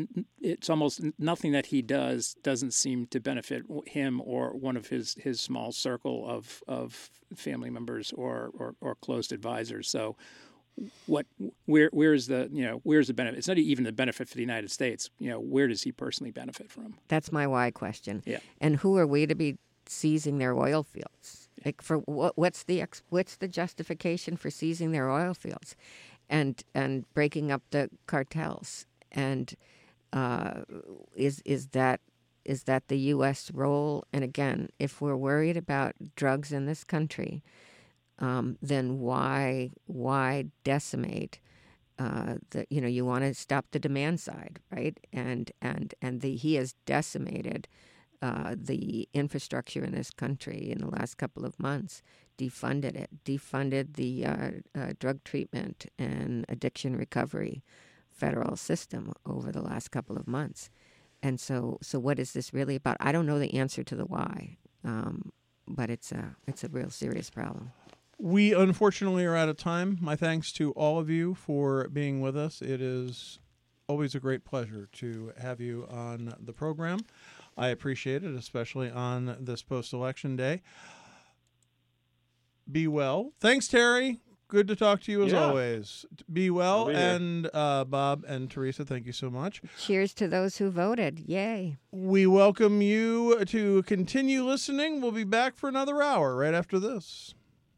it's almost nothing that he does doesn't seem to benefit him or one of his, his small circle of of family members or, or, or close advisors. So, what where where is the you know where's the benefit? It's not even the benefit for the United States. You know, where does he personally benefit from? That's my why question. Yeah. And who are we to be seizing their oil fields? Like, for what? What's the ex, what's the justification for seizing their oil fields, and and breaking up the cartels? And uh, is is that is that the U S role? And again, if we're worried about drugs in this country, um, then why why decimate? Uh, the you know you want to stop the demand side, right? And and and the he has decimated Uh, the infrastructure in this country in the last couple of months, defunded it, defunded the uh, uh, drug treatment and addiction recovery federal system over the last couple of months. And so, so what is this really about? I don't know the answer to the why, um, but it's a it's a real serious problem. We unfortunately are out of time. My thanks to all of you for being with us. It is always a great pleasure to have you on the program. I appreciate it, especially on this post-election day. Be well. Thanks, Terry. Good to talk to you as Yeah. always. Be well. I'll be here. And uh, Bob and Teresa, thank you so much. Cheers to those who voted. Yay. We welcome you to continue listening. We'll be back for another hour right after this.